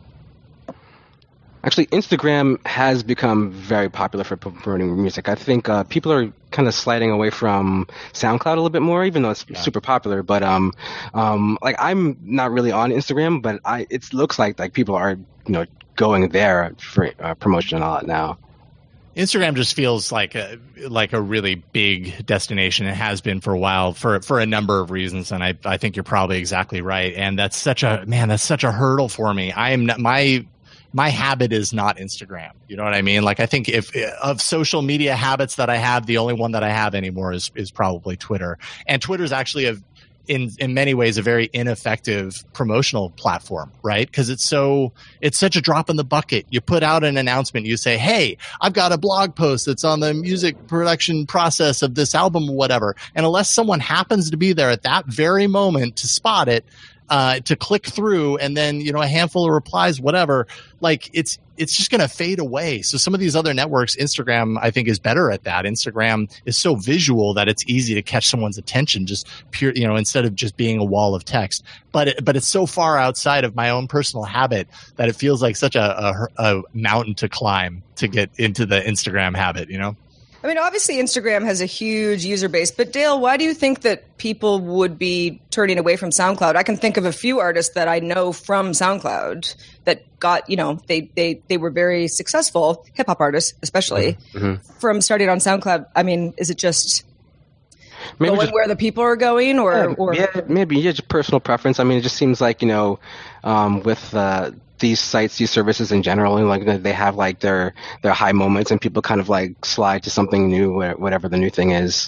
Actually, Instagram has become very popular for promoting music. I think uh, people are kind of sliding away from SoundCloud a little bit more, even though it's Yeah. super popular. But um, um, like I'm not really on Instagram, but I it looks like like people are you know going there for uh, promotion a lot now. Instagram just feels like a like a really big destination. It has been for a while for for a number of reasons, and I I think you're probably exactly right. And that's such a man, that's such a hurdle for me. I am not, my my habit is not Instagram. You know what I mean? Like I think if of social media habits that I have, the only one that I have anymore is is probably Twitter. And Twitter is actually a in in many ways a very ineffective promotional platform, right? Because it's so it's such a drop in the bucket. You put out an announcement, you say, "Hey, I've got a blog post that's on the music production process of this album or whatever." And unless someone happens to be there at that very moment to spot it, uh, to click through, and then you know a handful of replies, whatever, like it's it's just going to fade away. So some of these other networks, Instagram, I think, is better at that. Instagram is so visual that it's easy to catch someone's attention, just pure, you know, instead of just being a wall of text. But it, but it's so far outside of my own personal habit that it feels like such a, a, a mountain to climb to get into the Instagram habit, you know? I mean, obviously, Instagram has a huge user base, but Dale, why do you think that people would be turning away from SoundCloud? I can think of a few artists that I know from SoundCloud that got, you know, they they, they were very successful, hip hop artists especially, Mm-hmm. from starting on SoundCloud. I mean, is it just Maybe going just- where the people are going, or, Yeah, or yeah, maybe yeah, just personal preference. I mean, it just seems like you know, um, with uh, these sites, these services in general, and like they have like their their high moments, and people kind of like slide to something new, wh- whatever the new thing is.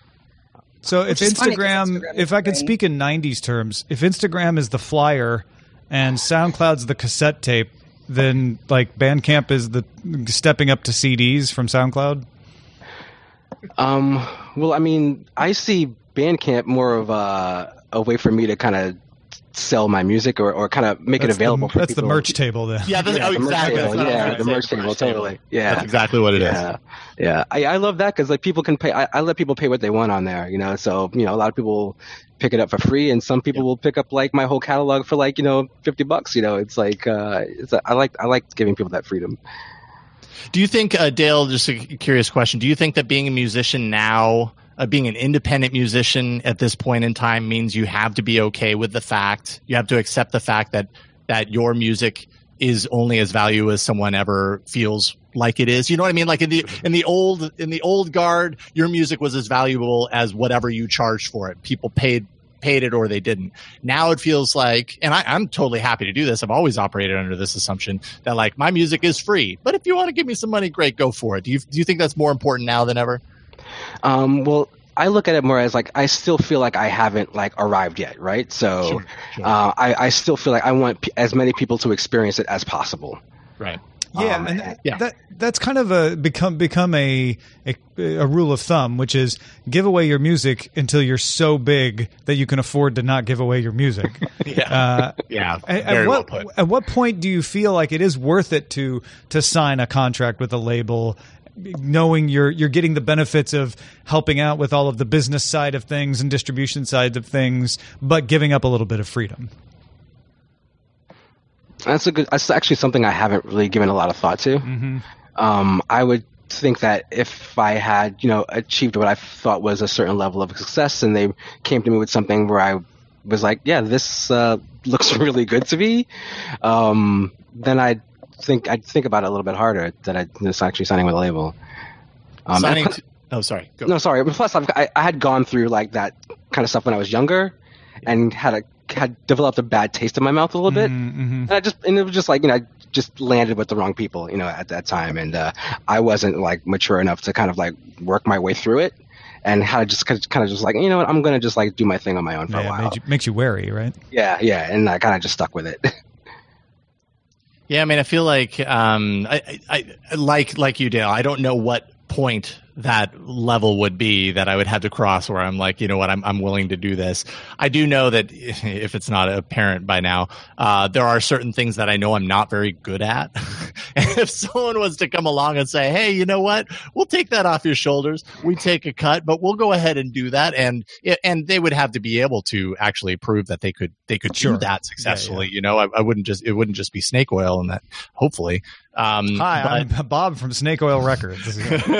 So if Which is funny 'cause Instagram, Instagram if is I can great. speak in nineties terms, if Instagram is the flyer and SoundCloud's the cassette tape, then like Bandcamp is the stepping up to C Ds from SoundCloud? Um, well, I mean, I see Bandcamp more of a, a way for me to kind of sell my music or, or kind of make that's it available the, for that's people. the merch table then. Yeah, that's, yeah, oh, the exactly. merch table. Yeah, the say, merch table, totally. Yeah, that's exactly what it yeah. is. Yeah, I, I love that because like people can pay. I, I let people pay what they want on there, you know. So you know, a lot of people pick it up for free, and some people yeah. will pick up like my whole catalog for like you know fifty bucks. You know, it's like uh, it's a, I like I like giving people that freedom. Do you think, uh, Dale? Just a curious question. Do you think that being a musician now, uh, being an independent musician at this point in time, means you have to be okay with the fact, you have to accept the fact that that your music is only as valuable as someone ever feels like it is? You know what I mean? Like in the in the old in the old guard, your music was as valuable as whatever you charged for it. People paid paid it or they didn't. Now it feels like, and I, I'm totally happy to do this. I've always operated under this assumption that like my music is free, but if you want to give me some money, great, go for it. Do you do you think that's more important now than ever? Um, well, I look at it more as like I still feel like I haven't like arrived yet, right? So sure, sure. Uh, I, I still feel like I want p- as many people to experience it as possible. Right. Yeah, um, and yeah. that that's kind of a become become a, a a rule of thumb, which is give away your music until you're so big that you can afford to not give away your music. yeah, uh, yeah. At, very at what well put. At what point do you feel like it is worth it to to sign a contract with a label, knowing you're you're getting the benefits of helping out with all of the business side of things and distribution side of things, but giving up a little bit of freedom? That's a good. That's actually something I haven't really given a lot of thought to. Mm-hmm. Um, I would think that if I had, you know, achieved what I thought was a certain level of success, and they came to me with something where I was like, "Yeah, this uh, looks really good to me," um, then I'd think I'd think about it a little bit harder that I was actually signing with a label. Um, signing. plus, To, oh, sorry. Go. No, sorry. Plus, I've, I, I had gone through like that kind of stuff when I was younger, and had a had developed a bad taste in my mouth a little bit, mm-hmm. and I just and it was just like you know I just landed with the wrong people you know at that time, and uh, I wasn't like mature enough to kind of like work my way through it, and had to just kind of just like you know what I'm gonna just like do my thing on my own for yeah, a while. Made you, makes you wary, right? Yeah, yeah, and I kind of just stuck with it. Yeah, I mean, I feel like um, I, I, I like like you, Dale. I don't know what point that level would be that I would have to cross where I'm like, you know what, I'm I'm willing to do this. I do know that if it's not apparent by now, uh, there are certain things that I know I'm not very good at. And if someone was to come along and say, hey, you know what, we'll take that off your shoulders. We take a cut, but we'll go ahead and do that. And and they would have to be able to actually prove that they could they could sure. do that successfully. Yeah, yeah. You know, I, I wouldn't just it wouldn't just be snake oil and that hopefully. Um, Hi, but, I'm Bob from Snake Oil Records.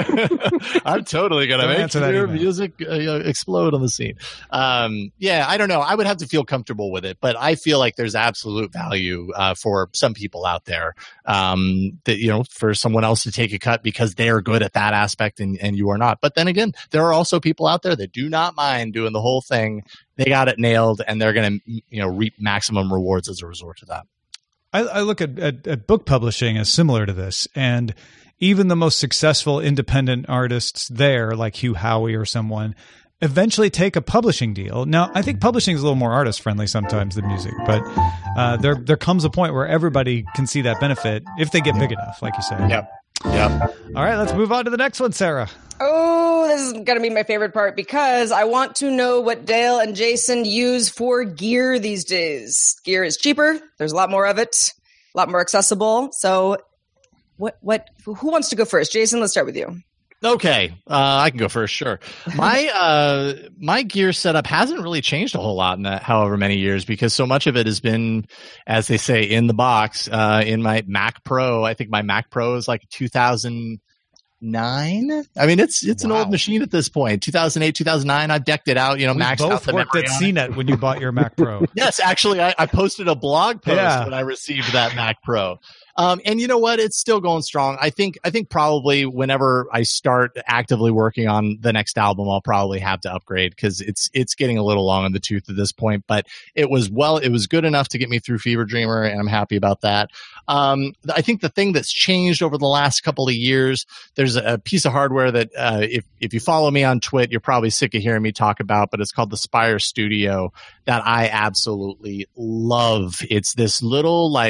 I'm totally going to make answer that your email. music uh, explode on the scene. Um, yeah, I don't know. I would have to feel comfortable with it, but I feel like there's absolute value uh, for some people out there um, that, you know, for someone else to take a cut because they're good at that aspect and, and you are not. But then again, there are also people out there that do not mind doing the whole thing. They got it nailed and they're going to, you know, reap maximum rewards as a result of that. I, I look at, at, at book publishing as similar to this, and even the most successful independent artists there, like Hugh Howey or someone, eventually take a publishing deal. Now, I think publishing is a little more artist friendly sometimes than music, but uh, there there comes a point where everybody can see that benefit if they get big enough, like you said. Yep. Yep. All right, let's move on to the next one, Sarah. Oh, this is going to be my favorite part because I want to know what Dale and Jason use for gear these days. Gear is cheaper. There's a lot more of it, a lot more accessible. So what, what, who wants to go first? Jason, let's start with you. Okay, uh, I can go first. Sure. My uh, my gear setup hasn't really changed a whole lot in that however many years because so much of it has been, as they say, in the box. Uh, in my Mac Pro, I think my Mac Pro is like two thousand nine. I mean, it's it's wow. an old machine at this point. two thousand eight, two thousand nine. I've decked it out. You know, we maxed both out the worked memory at on C net it. when you bought your Mac Pro. Yes, actually, I, I posted a blog post Yeah. when I received that Mac Pro. Um, and you know what? It's still going strong. I think, I think probably whenever I start actively working on the next album, I'll probably have to upgrade because it's, it's getting a little long in the tooth at this point, but it was well, it was good enough to get me through Fever Dreamer and I'm happy about that. Um, I think the thing that's changed over the last couple of years, there's a piece of hardware that, uh, if, if you follow me on Twit, you're probably sick of hearing me talk about, but it's called the Spire Studio that I absolutely love. It's this little like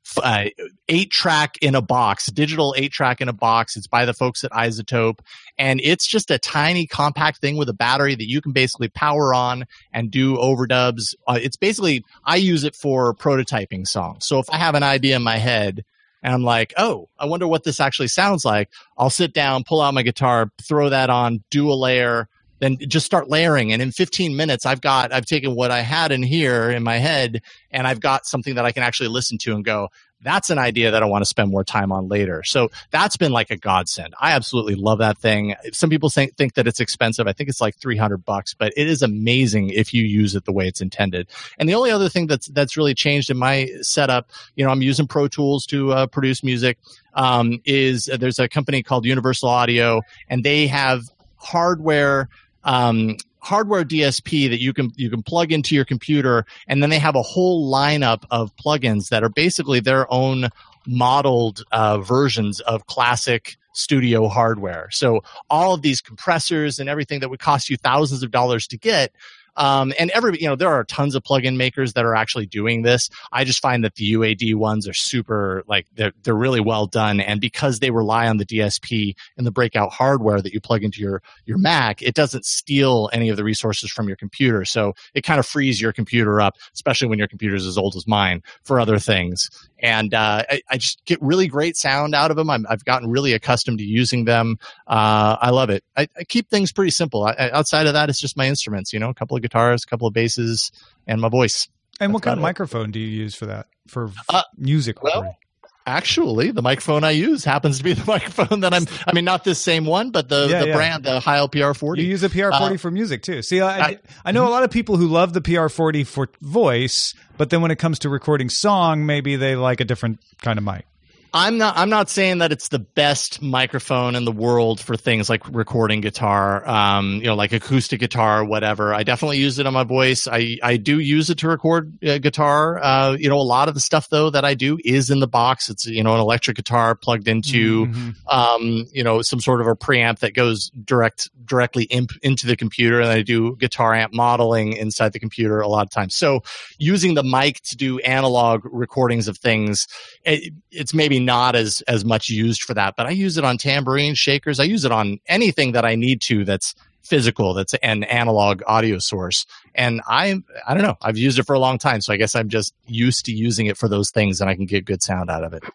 uh, eight track in a box, digital eight track in a box. It's by the folks at iZotope, and it's just a tiny compact thing with a battery that you can basically power on and do overdubs. Uh, it's basically, I use it for prototyping songs. So if I have an idea in my head and I'm like, oh, I wonder what this actually sounds like, I'll sit down, pull out my guitar, throw that on, do a layer, then just start layering. And in fifteen minutes, I've got, I've taken what I had in here in my head, and I've got something that I can actually listen to and go, that's an idea that I want to spend more time on later. So that's been like a godsend. I absolutely love that thing. Some people think, think that it's expensive. I think it's like three hundred bucks, but it is amazing if you use it the way it's intended. And the only other thing that's, that's really changed in my setup, you know, I'm using Pro Tools to uh, produce music, um, is uh, there's a company called Universal Audio, and they have hardware, um, hardware D S P that you can you can plug into your computer, and then they have a whole lineup of plugins that are basically their own modeled uh, versions of classic studio hardware. So all of these compressors and everything that would cost you thousands of dollars to get. Um, and every, you know, there are tons of plugin makers that are actually doing this. I just find that the U A D ones are super, like, they're, they're really well done. And because they rely on the D S P and the breakout hardware that you plug into your, your Mac, it doesn't steal any of the resources from your computer. So it kind of frees your computer up, especially when your computer's as old as mine, for other things. And uh, I, I just get really great sound out of them. I'm, I've gotten really accustomed to using them. Uh, I love it. I, I keep things pretty simple. I, outside of that, it's just my instruments, you know, a couple of guitars, a couple of basses, and my voice. And That's what kind of it. microphone do you use for that? For Uh, music? well, recording? Actually, the microphone I use happens to be the microphone that I'm, I mean, not this same one, but the, Yeah, the yeah. brand, the Heil P R forty. You use a P R forty Uh, for music too. See, I, I, I- I know a lot of people who love the P R forty for voice, but then when it comes to recording song, maybe they like a different kind of mic. I'm not. I'm not saying that it's the best microphone in the world for things like recording guitar, um, you know, like acoustic guitar or whatever. I definitely use it on my voice. I, I do use it to record uh, guitar. Uh, you know, a lot of the stuff though that I do is in the box. It's, you know, an electric guitar plugged into, Mm-hmm. um, you know, some sort of a preamp that goes direct directly imp, into the computer, and I do guitar amp modeling inside the computer a lot of times. So using the mic to do analog recordings of things, it, it's maybe not as as much used for that, but I use it on tambourine shakers. I use it on anything that I need to that's physical, that's an analog audio source. And I I don't know, I've used it for a long time, so I guess I'm just used to using it for those things, and I can get good sound out of it.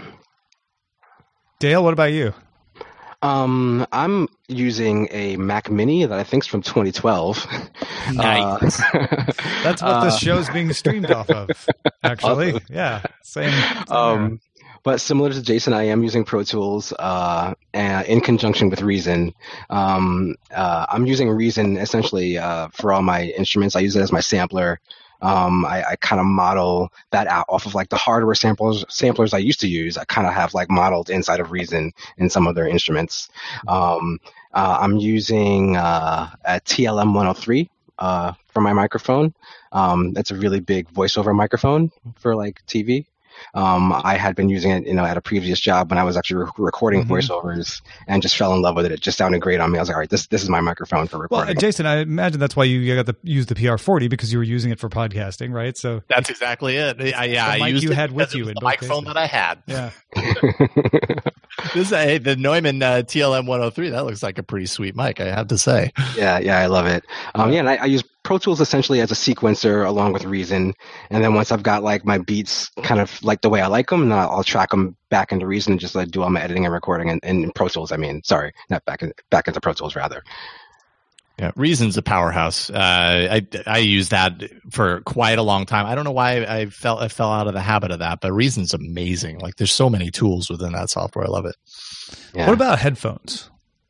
Dale, what about you? Um, I'm using a Mac Mini that I think is from twenty twelve. Nice. Uh, That's what uh, this show's being streamed off of, actually. Yeah, same. same Um, but similar to Jason, I am using Pro Tools uh, and in conjunction with Reason. Um, uh, I'm using Reason essentially uh, for all my instruments. I use it as my sampler. Um, I, I kind of model that out off of like the hardware samplers samplers I used to use. I kind of have like modeled inside of Reason in some of their instruments. Um, uh, I'm using uh, a T L M one oh three uh, for my microphone. Um, that's a really big voiceover microphone for like T V. Um, I had been using it, you know, at a previous job when I was actually re- recording Mm-hmm. voiceovers, and just fell in love with it. It just sounded great on me. I was like, all right, this this is my microphone for Well, recording. uh, Jason, I imagine that's why you got to use the P R forty, because you were using it for podcasting, right? So That's exactly it. I, yeah, The I mic used you it had with because it you was in the both microphone cases. that I had. yeah. This uh, the Neumann uh, T L M one oh three. That looks like a pretty sweet mic, I have to say. Yeah, yeah, I love it. Um, yeah, and I, I use Pro Tools essentially as a sequencer along with Reason, and then once I've got like my beats kind of like the way I like them, and I'll, I'll track them back into Reason and just like do all my editing and recording in, in Pro Tools. I mean, sorry, not back in, back into Pro Tools rather. Yeah, Reason's a powerhouse. Uh, I I used that for quite a long time. I don't know why I felt I fell out of the habit of that, but Reason's amazing. Like, there's so many tools within that software. I love it. Yeah. What about headphones?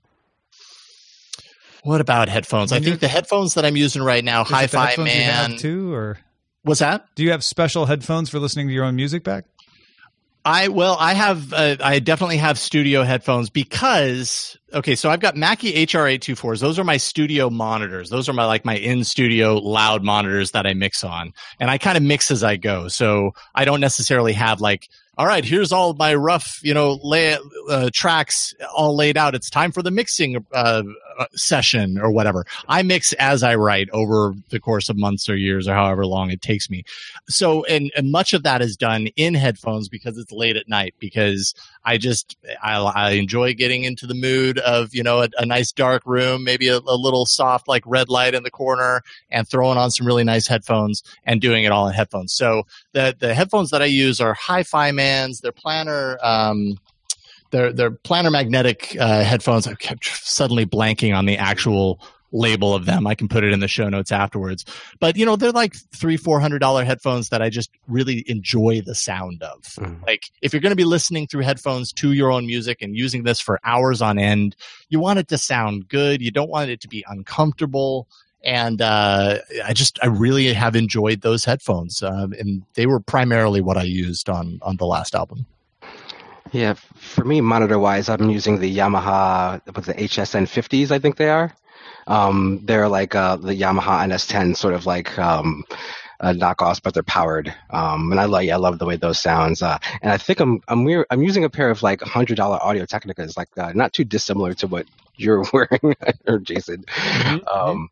What about headphones? I When think you're- the headphones that I'm using right now, Is it the Hi-Fi headphones you Man. have too, or What's that? do you have special headphones for listening to your own music back? I well, I have, uh, I definitely have studio headphones because, okay, so I've got Mackie H R eight twenty-fours. Those are my studio monitors. Those are my like my in studio loud monitors that I mix on, and I kind of mix as I go. So I don't necessarily have like, all right, here's all my rough, you know, lay uh, tracks all laid out. It's time for the mixing uh, uh, session or whatever. I mix as I write over the course of months or years or however long it takes me. So, and, and much of that is done in headphones because it's late at night, because I just, I, I enjoy getting into the mood of, you know, a, a nice dark room, maybe a, a little soft, like red light in the corner, and throwing on some really nice headphones and doing it all in headphones. So the, the headphones that I use are Hi-Fi Mans. They're planar, um, they're, they're planar magnetic uh, headphones. I kept suddenly blanking on the actual label of them. I can put it in the show notes afterwards. But, you know, they're like three, four hundred dollar headphones that I just really enjoy the sound of. Mm. Like, if you're going to be listening through headphones to your own music and using this for hours on end, you want it to sound good. You don't want it to be uncomfortable. And uh, I just, I really have enjoyed those headphones. Um, and they were primarily what I used on, on the last album. Yeah, for me, monitor-wise, I'm using the Yamaha, what's the H S N fifties, I think they are. Um, they're like uh, the Yamaha N S ten, sort of like um, uh, knockoffs, but they're powered. Um, and I love, yeah, I love the way those sounds. Uh, and I think I'm I'm weird, I'm using a pair of like one hundred dollar Audio Technicas, like uh, not too dissimilar to what you're wearing, or Jason. Mm-hmm. Um,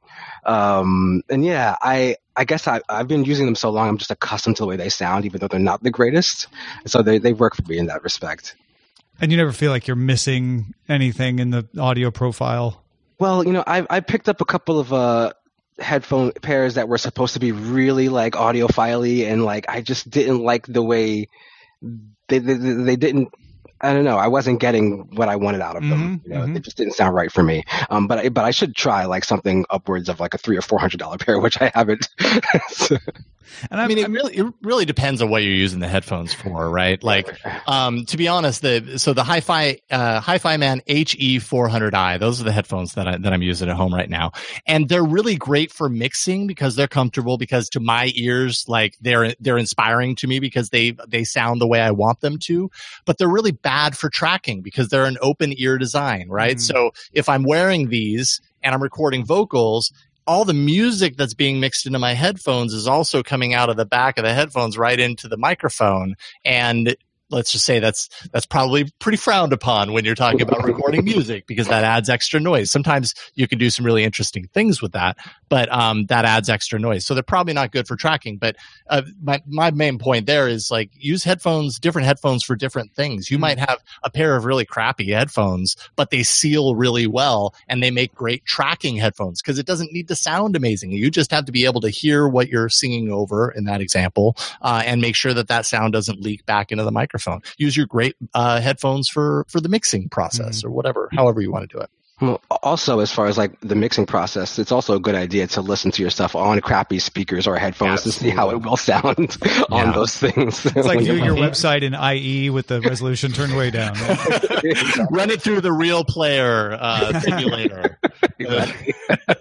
um, and yeah, I I guess I I've been using them so long, I'm just accustomed to the way they sound, even though they're not the greatest. So they they work for me in that respect. And you never feel like you're missing anything in the audio profile? Well, you know, I I picked up a couple of uh, headphone pairs that were supposed to be really like audiophile-y, and like I just didn't like the way they they, they didn't. I don't know. I wasn't getting what I wanted out of them. Mm-hmm, you know, mm-hmm. It just didn't sound right for me. Um, but I, but I should try like something upwards of like a three or four hundred dollar pair, which I haven't. So. And I mean, it really it really depends on what you're using the headphones for, right? Like, um, to be honest, the so the Hi-Fi uh, Hi-Fi Man H E four hundred i, those are the headphones that I that I'm using at home right now, and they're really great for mixing because they're comfortable. Because to my ears, like they're they're inspiring to me because they they sound the way I want them to. But they're really bad for tracking because they're an open ear design, right? Mm. So if I'm wearing these and I'm recording vocals, all the music that's being mixed into my headphones is also coming out of the back of the headphones right into the microphone. And let's just say that's that's probably pretty frowned upon when you're talking about recording music, because that adds extra noise. Sometimes you can do some really interesting things with that, but um, that adds extra noise. So they're probably not good for tracking. But uh, my, my main point there is, like, use headphones, different headphones for different things. You might have a pair of really crappy headphones, but they seal really well and they make great tracking headphones because it doesn't need to sound amazing. You just have to be able to hear what you're singing over in that example uh, and make sure that that sound doesn't leak back into the microphone. Use your great uh, headphones for, for the mixing process mm-hmm. or whatever, however you want to do it. Well, also, as far as like the mixing process, it's also a good idea to listen to your stuff on crappy speakers or headphones Absolutely. to see how it will sound yeah. on those things. It's like viewing your website in I E with the resolution turned way down. Right? Run it through the Real Player uh, simulator. Exactly.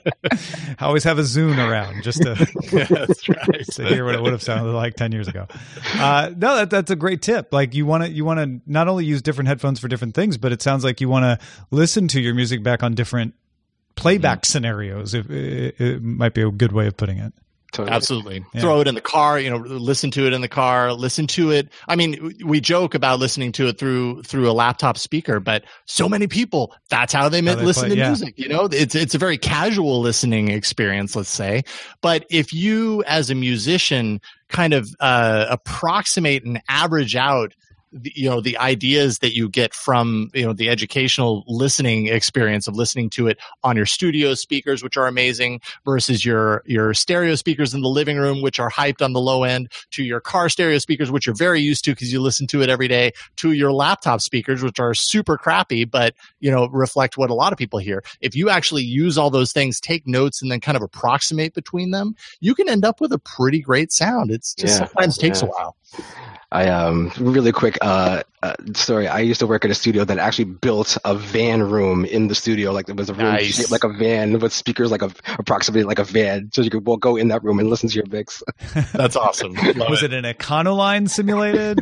I always have a Zune around just to, yeah, that's right. to hear what it would have sounded like ten years ago. Uh, no, that, that's a great tip. Like, you want to you want to not only use different headphones for different things, but it sounds like you want to listen to your music back on different playback mm-hmm. scenarios. It, it, it might be a good way of putting it. Totally. Absolutely. Yeah. Throw it in the car, you know, listen to it in the car, listen to it. I mean, we joke about listening to it through through a laptop speaker, but so many people, that's how they, how they listen play, to yeah. music. You know, it's it's a very casual listening experience, let's say. But if you, as a musician, kind of uh, approximate and average out The, you know, the ideas that you get from, you know, the educational listening experience of listening to it on your studio speakers, which are amazing, versus your your stereo speakers in the living room, which are hyped on the low end, to your car stereo speakers, which you're very used to because you listen to it every day, to your laptop speakers, which are super crappy, but, you know, reflect what a lot of people hear. If you actually use all those things, take notes, and then kind of approximate between them, you can end up with a pretty great sound. It's just yeah, sometimes takes yeah. a while. I um really quick uh, uh story. I used to work at a studio that actually built a van room in the studio. Like, there was a room nice. shaped like a van with speakers like a approximately like a van, so you could well, go in that room and listen to your mix. That's awesome. Was it. it an Econoline simulated?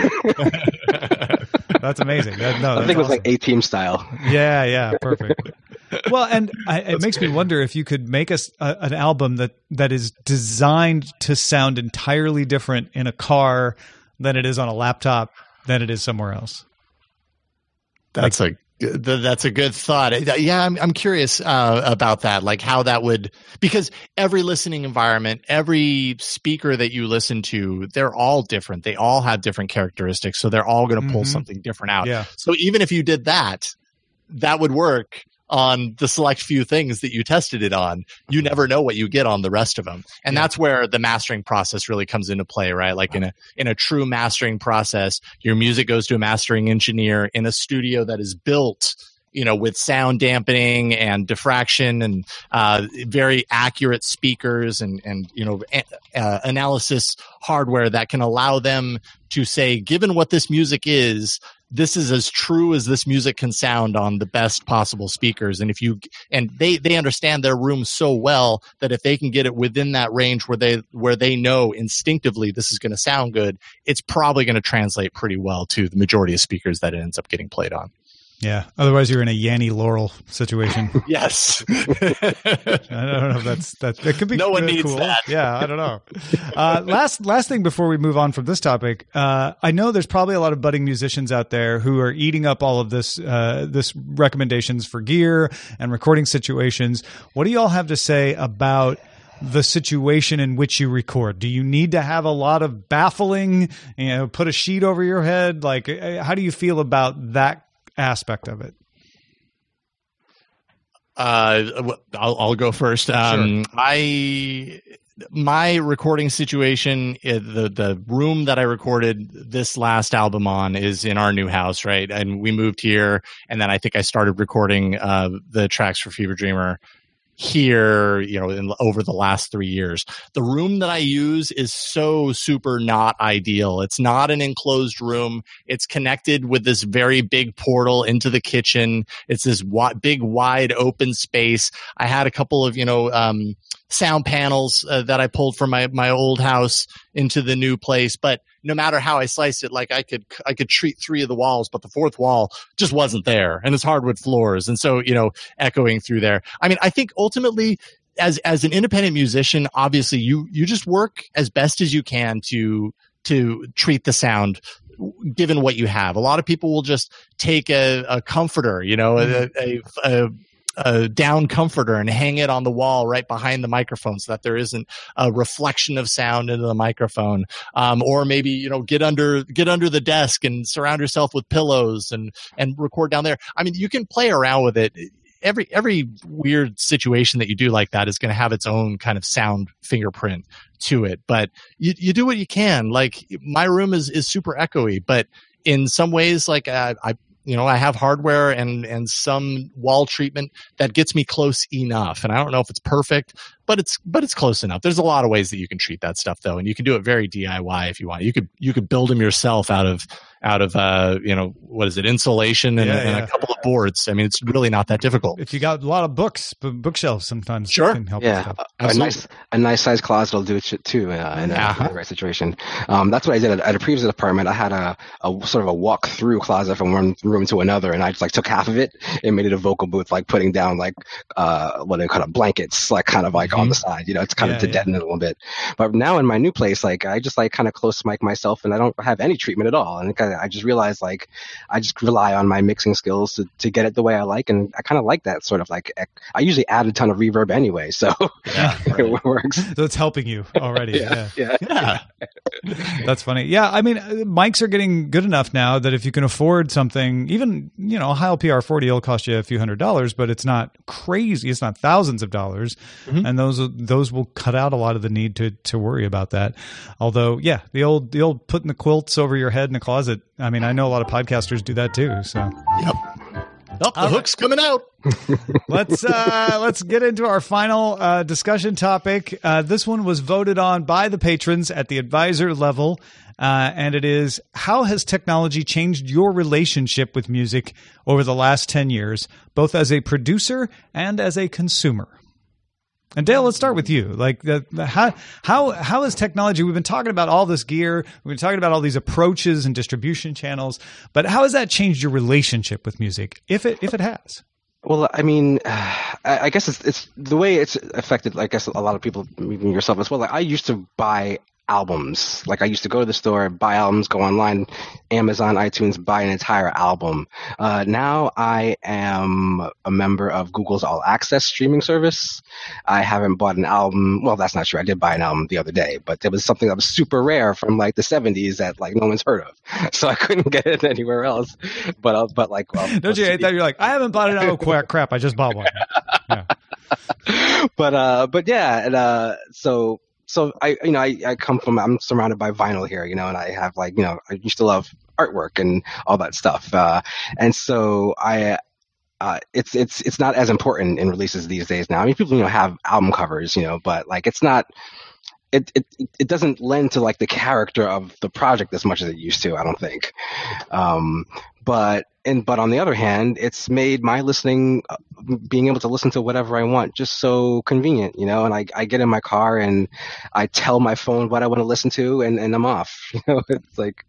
That's amazing. That, no, I think it was awesome. Like A-Team style. Yeah, yeah, perfect. Well, and I, it makes great. me wonder if you could make us a, an album that, that is designed to sound entirely different in a car than it is on a laptop than it is somewhere else. That's like, a That's a good thought. Yeah, I'm I'm curious uh, about that, like how that would, because every listening environment, every speaker that you listen to, they're all different. They all have different characteristics, so they're all going to pull mm-hmm. something different out. Yeah. So even if you did that, that would work on the select few things that you tested it on. You never know what you get on the rest of them. And yeah. that's where the mastering process really comes into play, right? Like in a in a true mastering process, your music goes to a mastering engineer in a studio that is built, you know, with sound dampening and diffraction and uh, very accurate speakers and, and you know, a- uh, analysis hardware that can allow them to say, given what this music is, this is as true as this music can sound on the best possible speakers. And if you and they they understand their room so well that if they can get it within that range where they where they know instinctively this is going to sound good, it's probably going to translate pretty well to the majority of speakers that it ends up getting played on. Yeah. Otherwise, you're in a Yanny Laurel situation. Yes. I don't know if that's that. That could be. No one needs cool. that. Yeah, I don't know. Uh, last last thing before we move on from this topic, uh, I know there's probably a lot of budding musicians out there who are eating up all of this uh, this recommendations for gear and recording situations. What do you all have to say about the situation in which you record? Do you need to have a lot of baffling, you know, put a sheet over your head? Like, how do you feel about that aspect of it? Uh, I'll, I'll go first. Um, sure. I my recording situation, the the room that I recorded this last album on is in our new house, right? And we moved here, and then I think I started recording uh, the tracks for Fever Dreamer here, you know, in, over the last three years. The room that I use is so super not ideal. It's not an enclosed room. It's connected with this very big portal into the kitchen. It's this wi- big, wide open space. I had a couple of, you know, um, sound panels uh, that I pulled from my, my old house into the new place. But no matter how I sliced it, like I could, I could treat three of the walls, but the fourth wall just wasn't there. And it's hardwood floors. And so, you know, echoing through there. I mean, I think ultimately as, as an independent musician, obviously you, you just work as best as you can to, to treat the sound given what you have. A lot of people will just take a, a comforter, you know, a, a, a a down comforter and hang it on the wall right behind the microphone so that there isn't a reflection of sound into the microphone. Um, or maybe, you know, get under, get under the desk and surround yourself with pillows and, and record down there. I mean, you can play around with it. Every, every weird situation that you do like that is going to have its own kind of sound fingerprint to it, but you, you do what you can. Like my room is, is super echoey, but in some ways, like uh, I, you know, I have hardware and, and some wall treatment that gets me close enough. And I don't know if it's perfect, but it's, but it's close enough. There's a lot of ways that you can treat that stuff though. And you can do it very D I Y if you want. You could, you could build them yourself out of, out of, uh, you know, what is it? Insulation and, yeah, and yeah. a couple of boards. I mean, it's really not that difficult. If you got a lot of books, b- bookshelves sometimes sure. can help. Yeah, with a, a nice, a nice sized closet will do it too uh, in, a, uh-huh. in the right situation. Um, that's what I did at, at a previous apartment. I had a, a sort of a walk through closet from one room to another, and I just like took half of it and made it a vocal booth, like putting down like uh, what they call it, blankets, like kind of like mm-hmm. on the side. You know, it's kind yeah, of to yeah. deaden it a little bit. But now in my new place, like I just like kind of close mic myself, and I don't have any treatment at all. And I, I just realized like I just rely on my mixing skills to, to get it the way I like, and I kind of like that sort of like. I usually add a ton of reverb anyway, so yeah, right. it works. So it's helping you already. yeah, yeah. yeah. yeah. That's funny. Yeah, I mean, mics are getting good enough now that if you can afford something, even you know, a Heil P R forty will cost you a few hundred dollars, but it's not crazy. It's not thousands of dollars, mm-hmm. and those those will cut out a lot of the need to to worry about that. Although, yeah, the old the old putting the quilts over your head in a closet. I mean, I know a lot of podcasters do that too. So, yep. Oh, the hook's coming out. let's uh, let's get into our final uh, discussion topic. Uh, this one was voted on by the patrons at the advisor level, uh, and it is: how has technology changed your relationship with music over the last ten years, both as a producer and as a consumer? And Dale, let's start with you. Like, the, the, how how how is technology? We've been talking about all this gear. We've been talking about all these approaches and distribution channels. But how has that changed your relationship with music, if it if it has? Well, I mean, uh, I, I guess it's it's the way it's affected. I guess a lot of people, even yourself as well. Like, I used to buy albums. Like I used to go to the store, buy albums, go online, Amazon, iTunes, buy an entire album. Uh, now I am a member of Google's All Access streaming service. I haven't bought an album. Well, that's not true. I did buy an album the other day, but it was something that was super rare from like the seventies that like no one's heard of. So I couldn't get it anywhere else. But, uh, but like, well, don't you hate that? You're like, I haven't bought an album. Oh, crap. I just bought one. Yeah. but, uh, but yeah. And, uh, so, So I, you know, I, I come from, I'm surrounded by vinyl here, you know, and I have like, you know, I used to love artwork and all that stuff. Uh, and so I, uh, it's, it's, it's not as important in releases these days now. I mean, people, you know, have album covers, you know, but like, it's not, it, it, it doesn't lend to like the character of the project as much as it used to, I don't think. Um, but, and, but on the other hand, it's made my listening, uh, being able to listen to whatever I want just so convenient, you know, and I, I get in my car and I tell my phone what I want to listen to and, and I'm off, you know, it's like.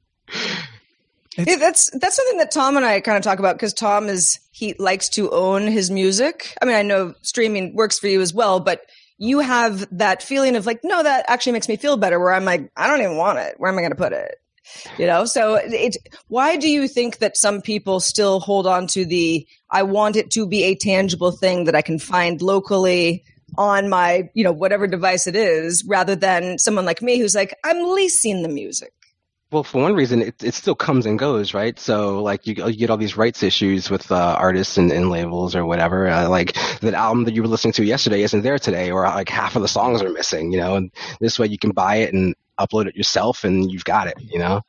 Yeah, that's, that's something that Tom and I kind of talk about because Tom is, he likes to own his music. I mean, I know streaming works for you as well, but you have that feeling of like, no, that actually makes me feel better where I'm like, I don't even want it. Where am I going to put it? You know, so it, why do you think that some people still hold on to the, I want it to be a tangible thing that I can find locally on my, you know, whatever device it is, rather than someone like me who's like, I'm leasing the music? Well, for one reason, it, it still comes and goes, right? So, like, you, you get all these rights issues with uh, artists and, and labels or whatever. Uh, like, that album that you were listening to yesterday isn't there today, or like half of the songs are missing, you know? And this way you can buy it and upload it yourself and you've got it, you know?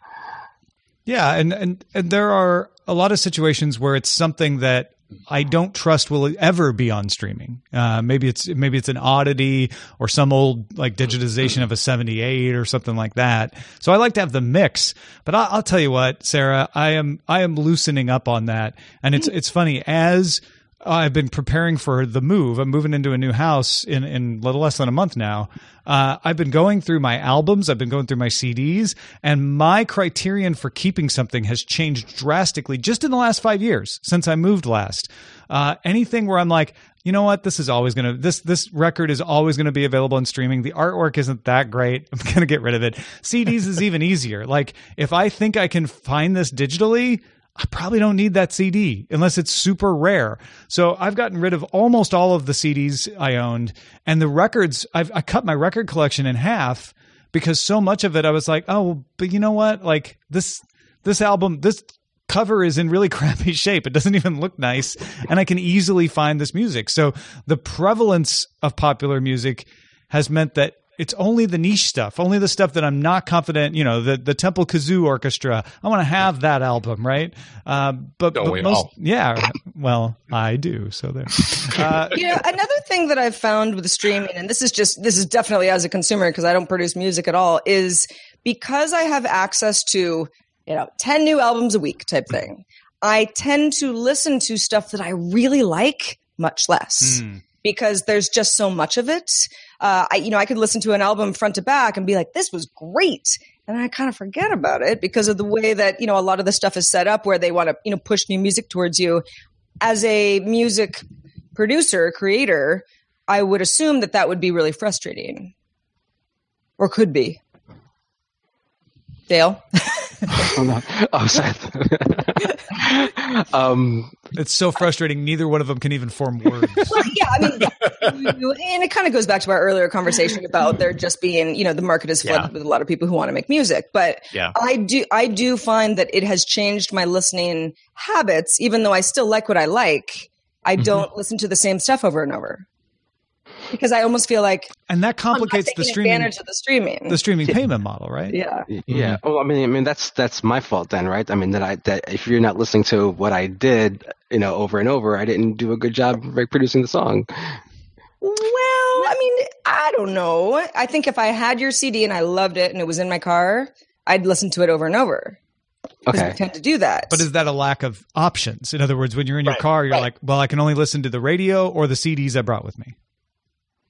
Yeah, and, and, and there are a lot of situations where it's something that I don't trust will ever be on streaming. Uh, maybe it's maybe it's an oddity or some old like digitization of a seventy-eight or something like that. So I like to have the mix. But I'll, I'll tell you what, Sarah, I am I am loosening up on that, and it's it's funny as I've been preparing for the move. I'm moving into a new house in, in a little less than a month now. Uh, I've been going through my albums. I've been going through my C Ds, and my criterion for keeping something has changed drastically just in the last five years since I moved last. Uh, anything where I'm like, you know what, this is always going to, this, this record is always going to be available in streaming. The artwork isn't that great. I'm going to get rid of it. C Ds is even easier. Like if I think I can find this digitally, I probably don't need that C D unless it's super rare. So I've gotten rid of almost all of the C Ds I owned, and the records, I've I cut my record collection in half because so much of it I was like, oh, but you know what? Like this, this album, this cover is in really crappy shape. It doesn't even look nice, and I can easily find this music. So the prevalence of popular music has meant that it's only the niche stuff, only the stuff that I'm not confident, you know, the, the Temple Kazoo Orchestra. I want to have that album, right? Uh, but, Don't but we most, all? yeah, well, I do. So there. Uh, You know, another thing that I've found with streaming, and this is just, this is definitely as a consumer because I don't produce music at all, is because I have access to, you know, ten new albums a week type thing, I tend to listen to stuff that I really like much less. Mm. Because there's just so much of it. Uh, I, you know, I could listen to an album front to back and be like, this was great. And I kind of forget about it because of the way that, you know, a lot of the stuff is set up where they want to, you know, push new music towards you. As a music producer, creator, I would assume that that would be really frustrating. Or could be. Dale? oh, sorry. um, it's so frustrating. Neither one of them can even form words. Well, yeah, I mean, and it kind of goes back to our earlier conversation about there just being, you know, the market is flooded Yeah. with a lot of people who want to make music. But Yeah. I do, I do find that it has changed my listening habits, even though I still like what I like. I don't listen to the same stuff over and over because I almost feel like And that complicates I'm not the taking streaming, advantage of the streaming. the streaming payment model, right? Yeah. Yeah. Well, I mean, I mean, that's that's my fault then, right? I mean, that I that if you're not listening to what I did, you know, over and over, I didn't do a good job like, producing the song. Well, I mean, I don't know. I think if I had your C D and I loved it and it was in my car, I'd listen to it over and over. Because Okay. we tend to do that. But is that a lack of options? In other words, when you're in your Right, car, you're right. like, well, I can only listen to the radio or the C Ds I brought with me.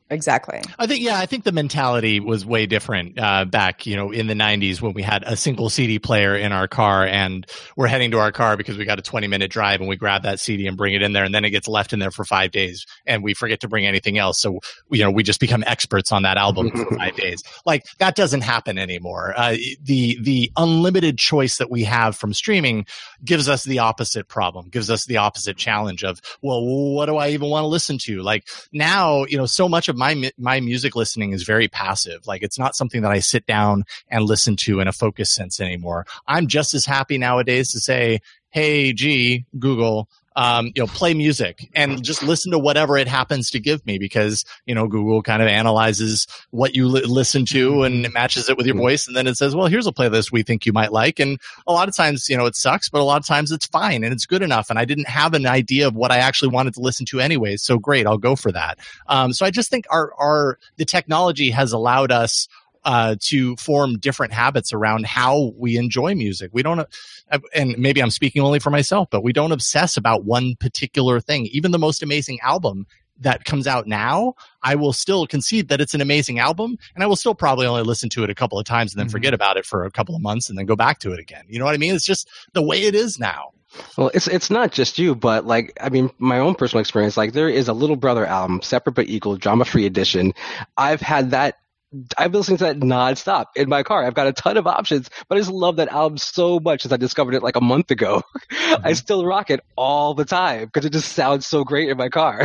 Exactly. I think, yeah, I think the mentality was way different uh, back, you know, in the nineties when we had a single C D player in our car and we're heading to our car because we got a twenty minute drive and we grab that C D and bring it in there and then it gets left in there for five days and we forget to bring anything else. So, you know, we just become experts on that album for five days. Like that doesn't happen anymore. Uh, the, the unlimited choice that we have from streaming gives us the opposite problem, gives us the opposite challenge of, well, what do I even want to listen to? Like now, you know, so much of my my music listening is very passive. Like it's not something that I sit down and listen to in a focus sense anymore. I'm just as happy nowadays to say, hey, G, Google, um, you know, play music and just listen to whatever it happens to give me because, you know, Google kind of analyzes what you li- listen to and it matches it with your voice. And then it says, well, here's a playlist we think you might like. And a lot of times, you know, it sucks, but a lot of times it's fine and it's good enough. And I didn't have an idea of what I actually wanted to listen to anyways. So great, I'll go for that. Um, so I just think our, our, the technology has allowed us Uh, to form different habits around how we enjoy music. We don't, uh, and maybe I'm speaking only for myself, but we don't obsess about one particular thing. Even the most amazing album that comes out now, I will still concede that it's an amazing album, and I will still probably only listen to it a couple of times and then mm-hmm. forget about it for a couple of months and then go back to it again. You know what I mean? It's just the way it is now. Well, it's it's not just you, but like, I mean, my own personal experience, like there is a Little Brother album, Separate But Equal, Drama-Free Edition. I've had that I've been listening to that nonstop in my car. I've got a ton of options, but I just love that album so much since I discovered it like a month ago. Mm-hmm. I still rock it all the time because it just sounds so great in my car.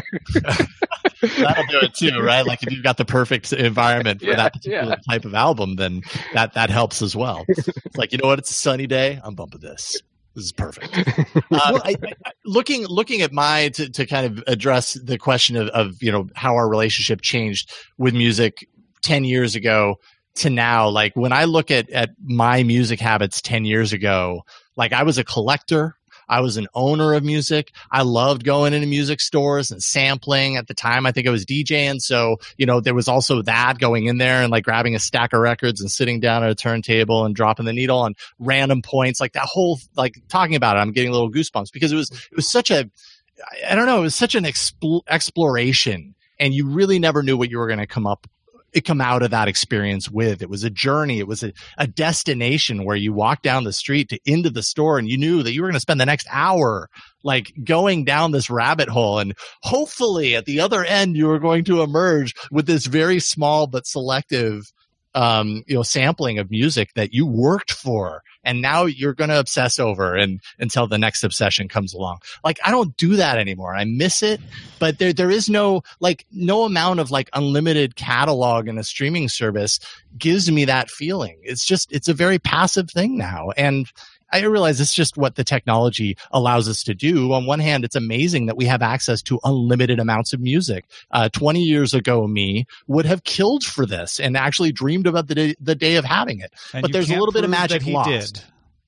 That'll do it too, right? Like if you've got the perfect environment for yeah, that particular yeah. type of album, then that, that helps as well. It's like, you know what? It's a sunny day. I'm bumping this. This is perfect. Uh, well, I, I, looking looking at my to, to kind of address the question of, of you know how our relationship changed with music ten years ago to now. Like when I look at, at my music habits ten years ago, like I was a collector. I was an owner of music. I loved going into music stores and sampling. At the time, I think I was DJing. So, you know, there was also that going in there and like grabbing a stack of records and sitting down at a turntable and dropping the needle on random points. Like that whole, like talking about it, I'm getting little goosebumps because it was, it was such a, I don't know, it was such an expl- exploration and you really never knew what you were going to come up it come out of that experience with. It was a journey. It was a, a destination where you walked down the street to into the store and you knew that you were going to spend the next hour like going down this rabbit hole. And hopefully at the other end, you were going to emerge with this very small but selective um, you know, sampling of music that you worked for. And now you're going to obsess over and until the next obsession comes along. Like, I don't do that anymore. I miss it, but there, there is no, like, no amount of like unlimited catalog in a streaming service gives me that feeling. It's just, it's a very passive thing now. And I realize it's just what the technology allows us to do. On one hand, it's amazing that we have access to unlimited amounts of music. Uh, twenty years ago, me would have killed for this and actually dreamed about the day, the day of having it. And but there's a little bit of magic he lost.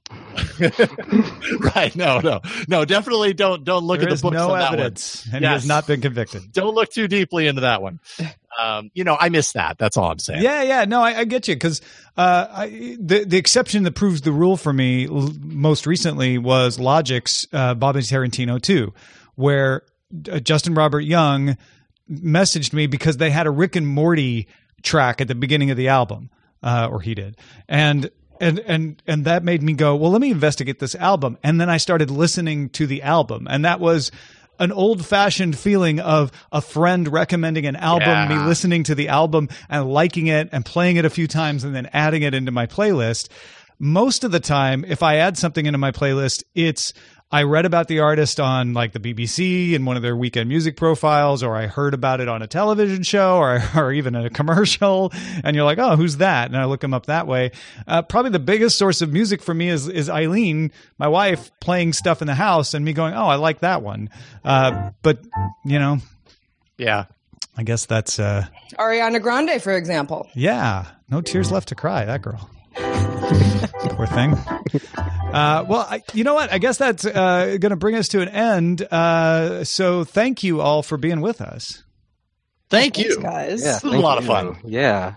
Did. Right. No, no, no, definitely don't, don't look there at the books no on that evidence, one. And yes. he has not been convicted. Don't look too deeply into that one. Um, you know, I miss that. That's all I'm saying. Yeah, yeah. No, I, I get you because uh, I, the the exception that proves the rule for me l- most recently was Logic's uh, Bobby Tarantino two, where uh, Justin Robert Young messaged me because they had a Rick and Morty track at the beginning of the album, uh, or he did, and. And and and that made me go, well, let me investigate this album. And then I started listening to the album. And that was an old-fashioned feeling of a friend recommending an album, yeah. me listening to the album and liking it and playing it a few times and then adding it into my playlist. Most of the time, if I add something into my playlist, it's I read about the artist on like the B B C in one of their weekend music profiles, or I heard about it on a television show or, or even a commercial. And you're like, oh, who's that? And I look them up that way. Uh, probably the biggest source of music for me is, is Eileen, my wife, playing stuff in the house and me going, oh, I like that one. Uh, but, you know, yeah, I guess that's uh, Ariana Grande, for example. Yeah. No tears left to cry. That girl. Poor thing. Uh, well, I, you know what? I guess that's uh, going to bring us to an end. Uh, so thank you all for being with us. Thank Thanks, you. guys. Yeah, this was a lot you. of fun. Yeah.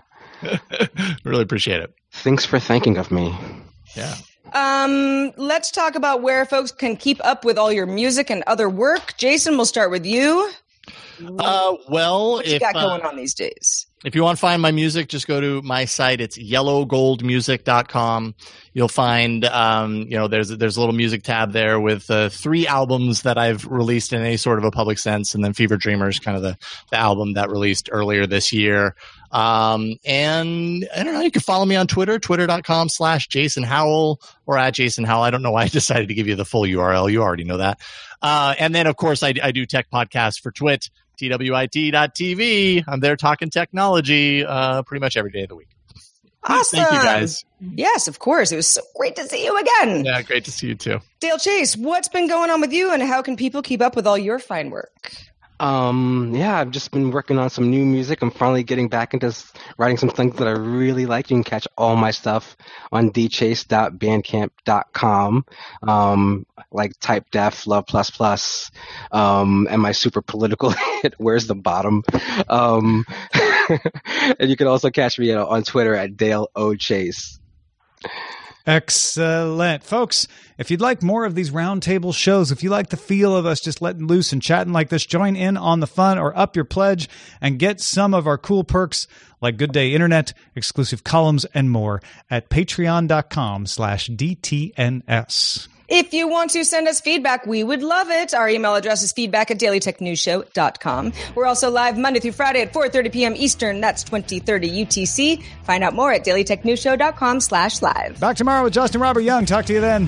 Really appreciate it. Thanks for thinking of me. Yeah. Um, let's talk about where folks can keep up with all your music and other work. Jason, we'll start with you. Uh, well, what you if got uh, going on these days? If you want to find my music, just go to my site. It's yellow gold music dot com. You'll find, um, you know, there's there's a little music tab there with uh, three albums that I've released in any sort of a public sense, and then Fever Dreamers, kind of the, the album that released earlier this year. Um, and I don't know, you can follow me on Twitter, twitter.com slash Jason Howell or at Jason Howell. I don't know why I decided to give you the full U R L. You already know that. Uh, and then, of course, I, I do tech podcasts for Twit, twit dot t v. I'm there talking technology uh, pretty much every day of the week. Awesome. Thank you, guys. Yes, of course. It was so great to see you again. Yeah, great to see you, too. Dale Chase, what's been going on with you, and how can people keep up with all your fine work? Um, yeah, I've just been working on some new music. I'm finally getting back into s- writing some things that I really like. You can catch all my stuff on d chase dot bandcamp dot com, um, like Type Def, Love Plus Plus, um, and my super political hit, Where's the Bottom? Um, and you can also catch me uh, on Twitter at Dale O. Chase. Excellent. Folks, if you'd like more of these roundtable shows, if you like the feel of us just letting loose and chatting like this, join in on the fun or up your pledge and get some of our cool perks like Good Day Internet, exclusive columns, and more at patreon.com slash DTNS. If you want to send us feedback, we would love it. Our email address is feedback at daily tech news show dot com. We're also live Monday through Friday at four thirty p.m. Eastern. That's twenty thirty U T C. Find out more at daily tech news show dot com slash live. Back tomorrow with Justin Robert Young. Talk to you then.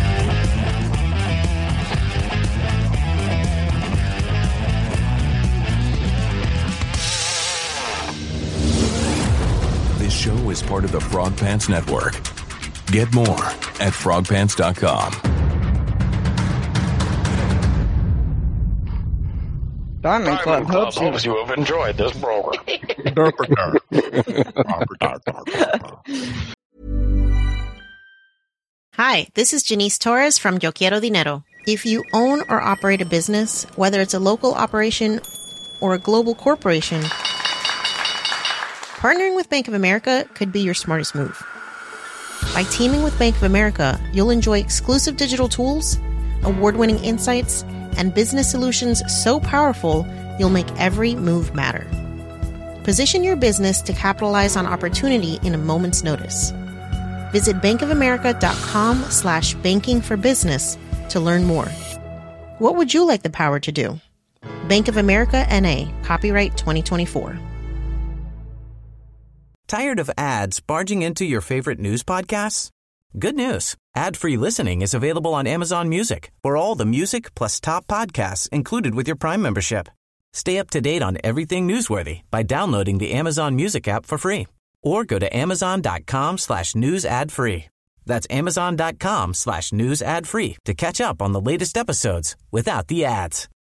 This show is part of the Frog Pants Network. Get more at frog pants dot com. Diamond Club hopes you, you have enjoyed this program. Hi, this is Janice Torres from Yo Quiero Dinero. If you own or operate a business, whether it's a local operation or a global corporation, partnering with Bank of America could be your smartest move. By teaming with Bank of America, you'll enjoy exclusive digital tools, award-winning insights, and business solutions so powerful you'll make every move matter. Position your business to capitalize on opportunity in a moment's notice. Visit bankofamerica.com slash banking for business to learn more. What would you like the power to do? Bank of America N A, copyright twenty twenty-four. Tired of ads barging into your favorite news podcasts? Good news. Ad-free listening is available on Amazon Music for all the music plus top podcasts included with your Prime membership. Stay up to date on everything newsworthy by downloading the Amazon Music app for free or go to amazon.com slash news ad free. That's amazon.com slash news ad free to catch up on the latest episodes without the ads.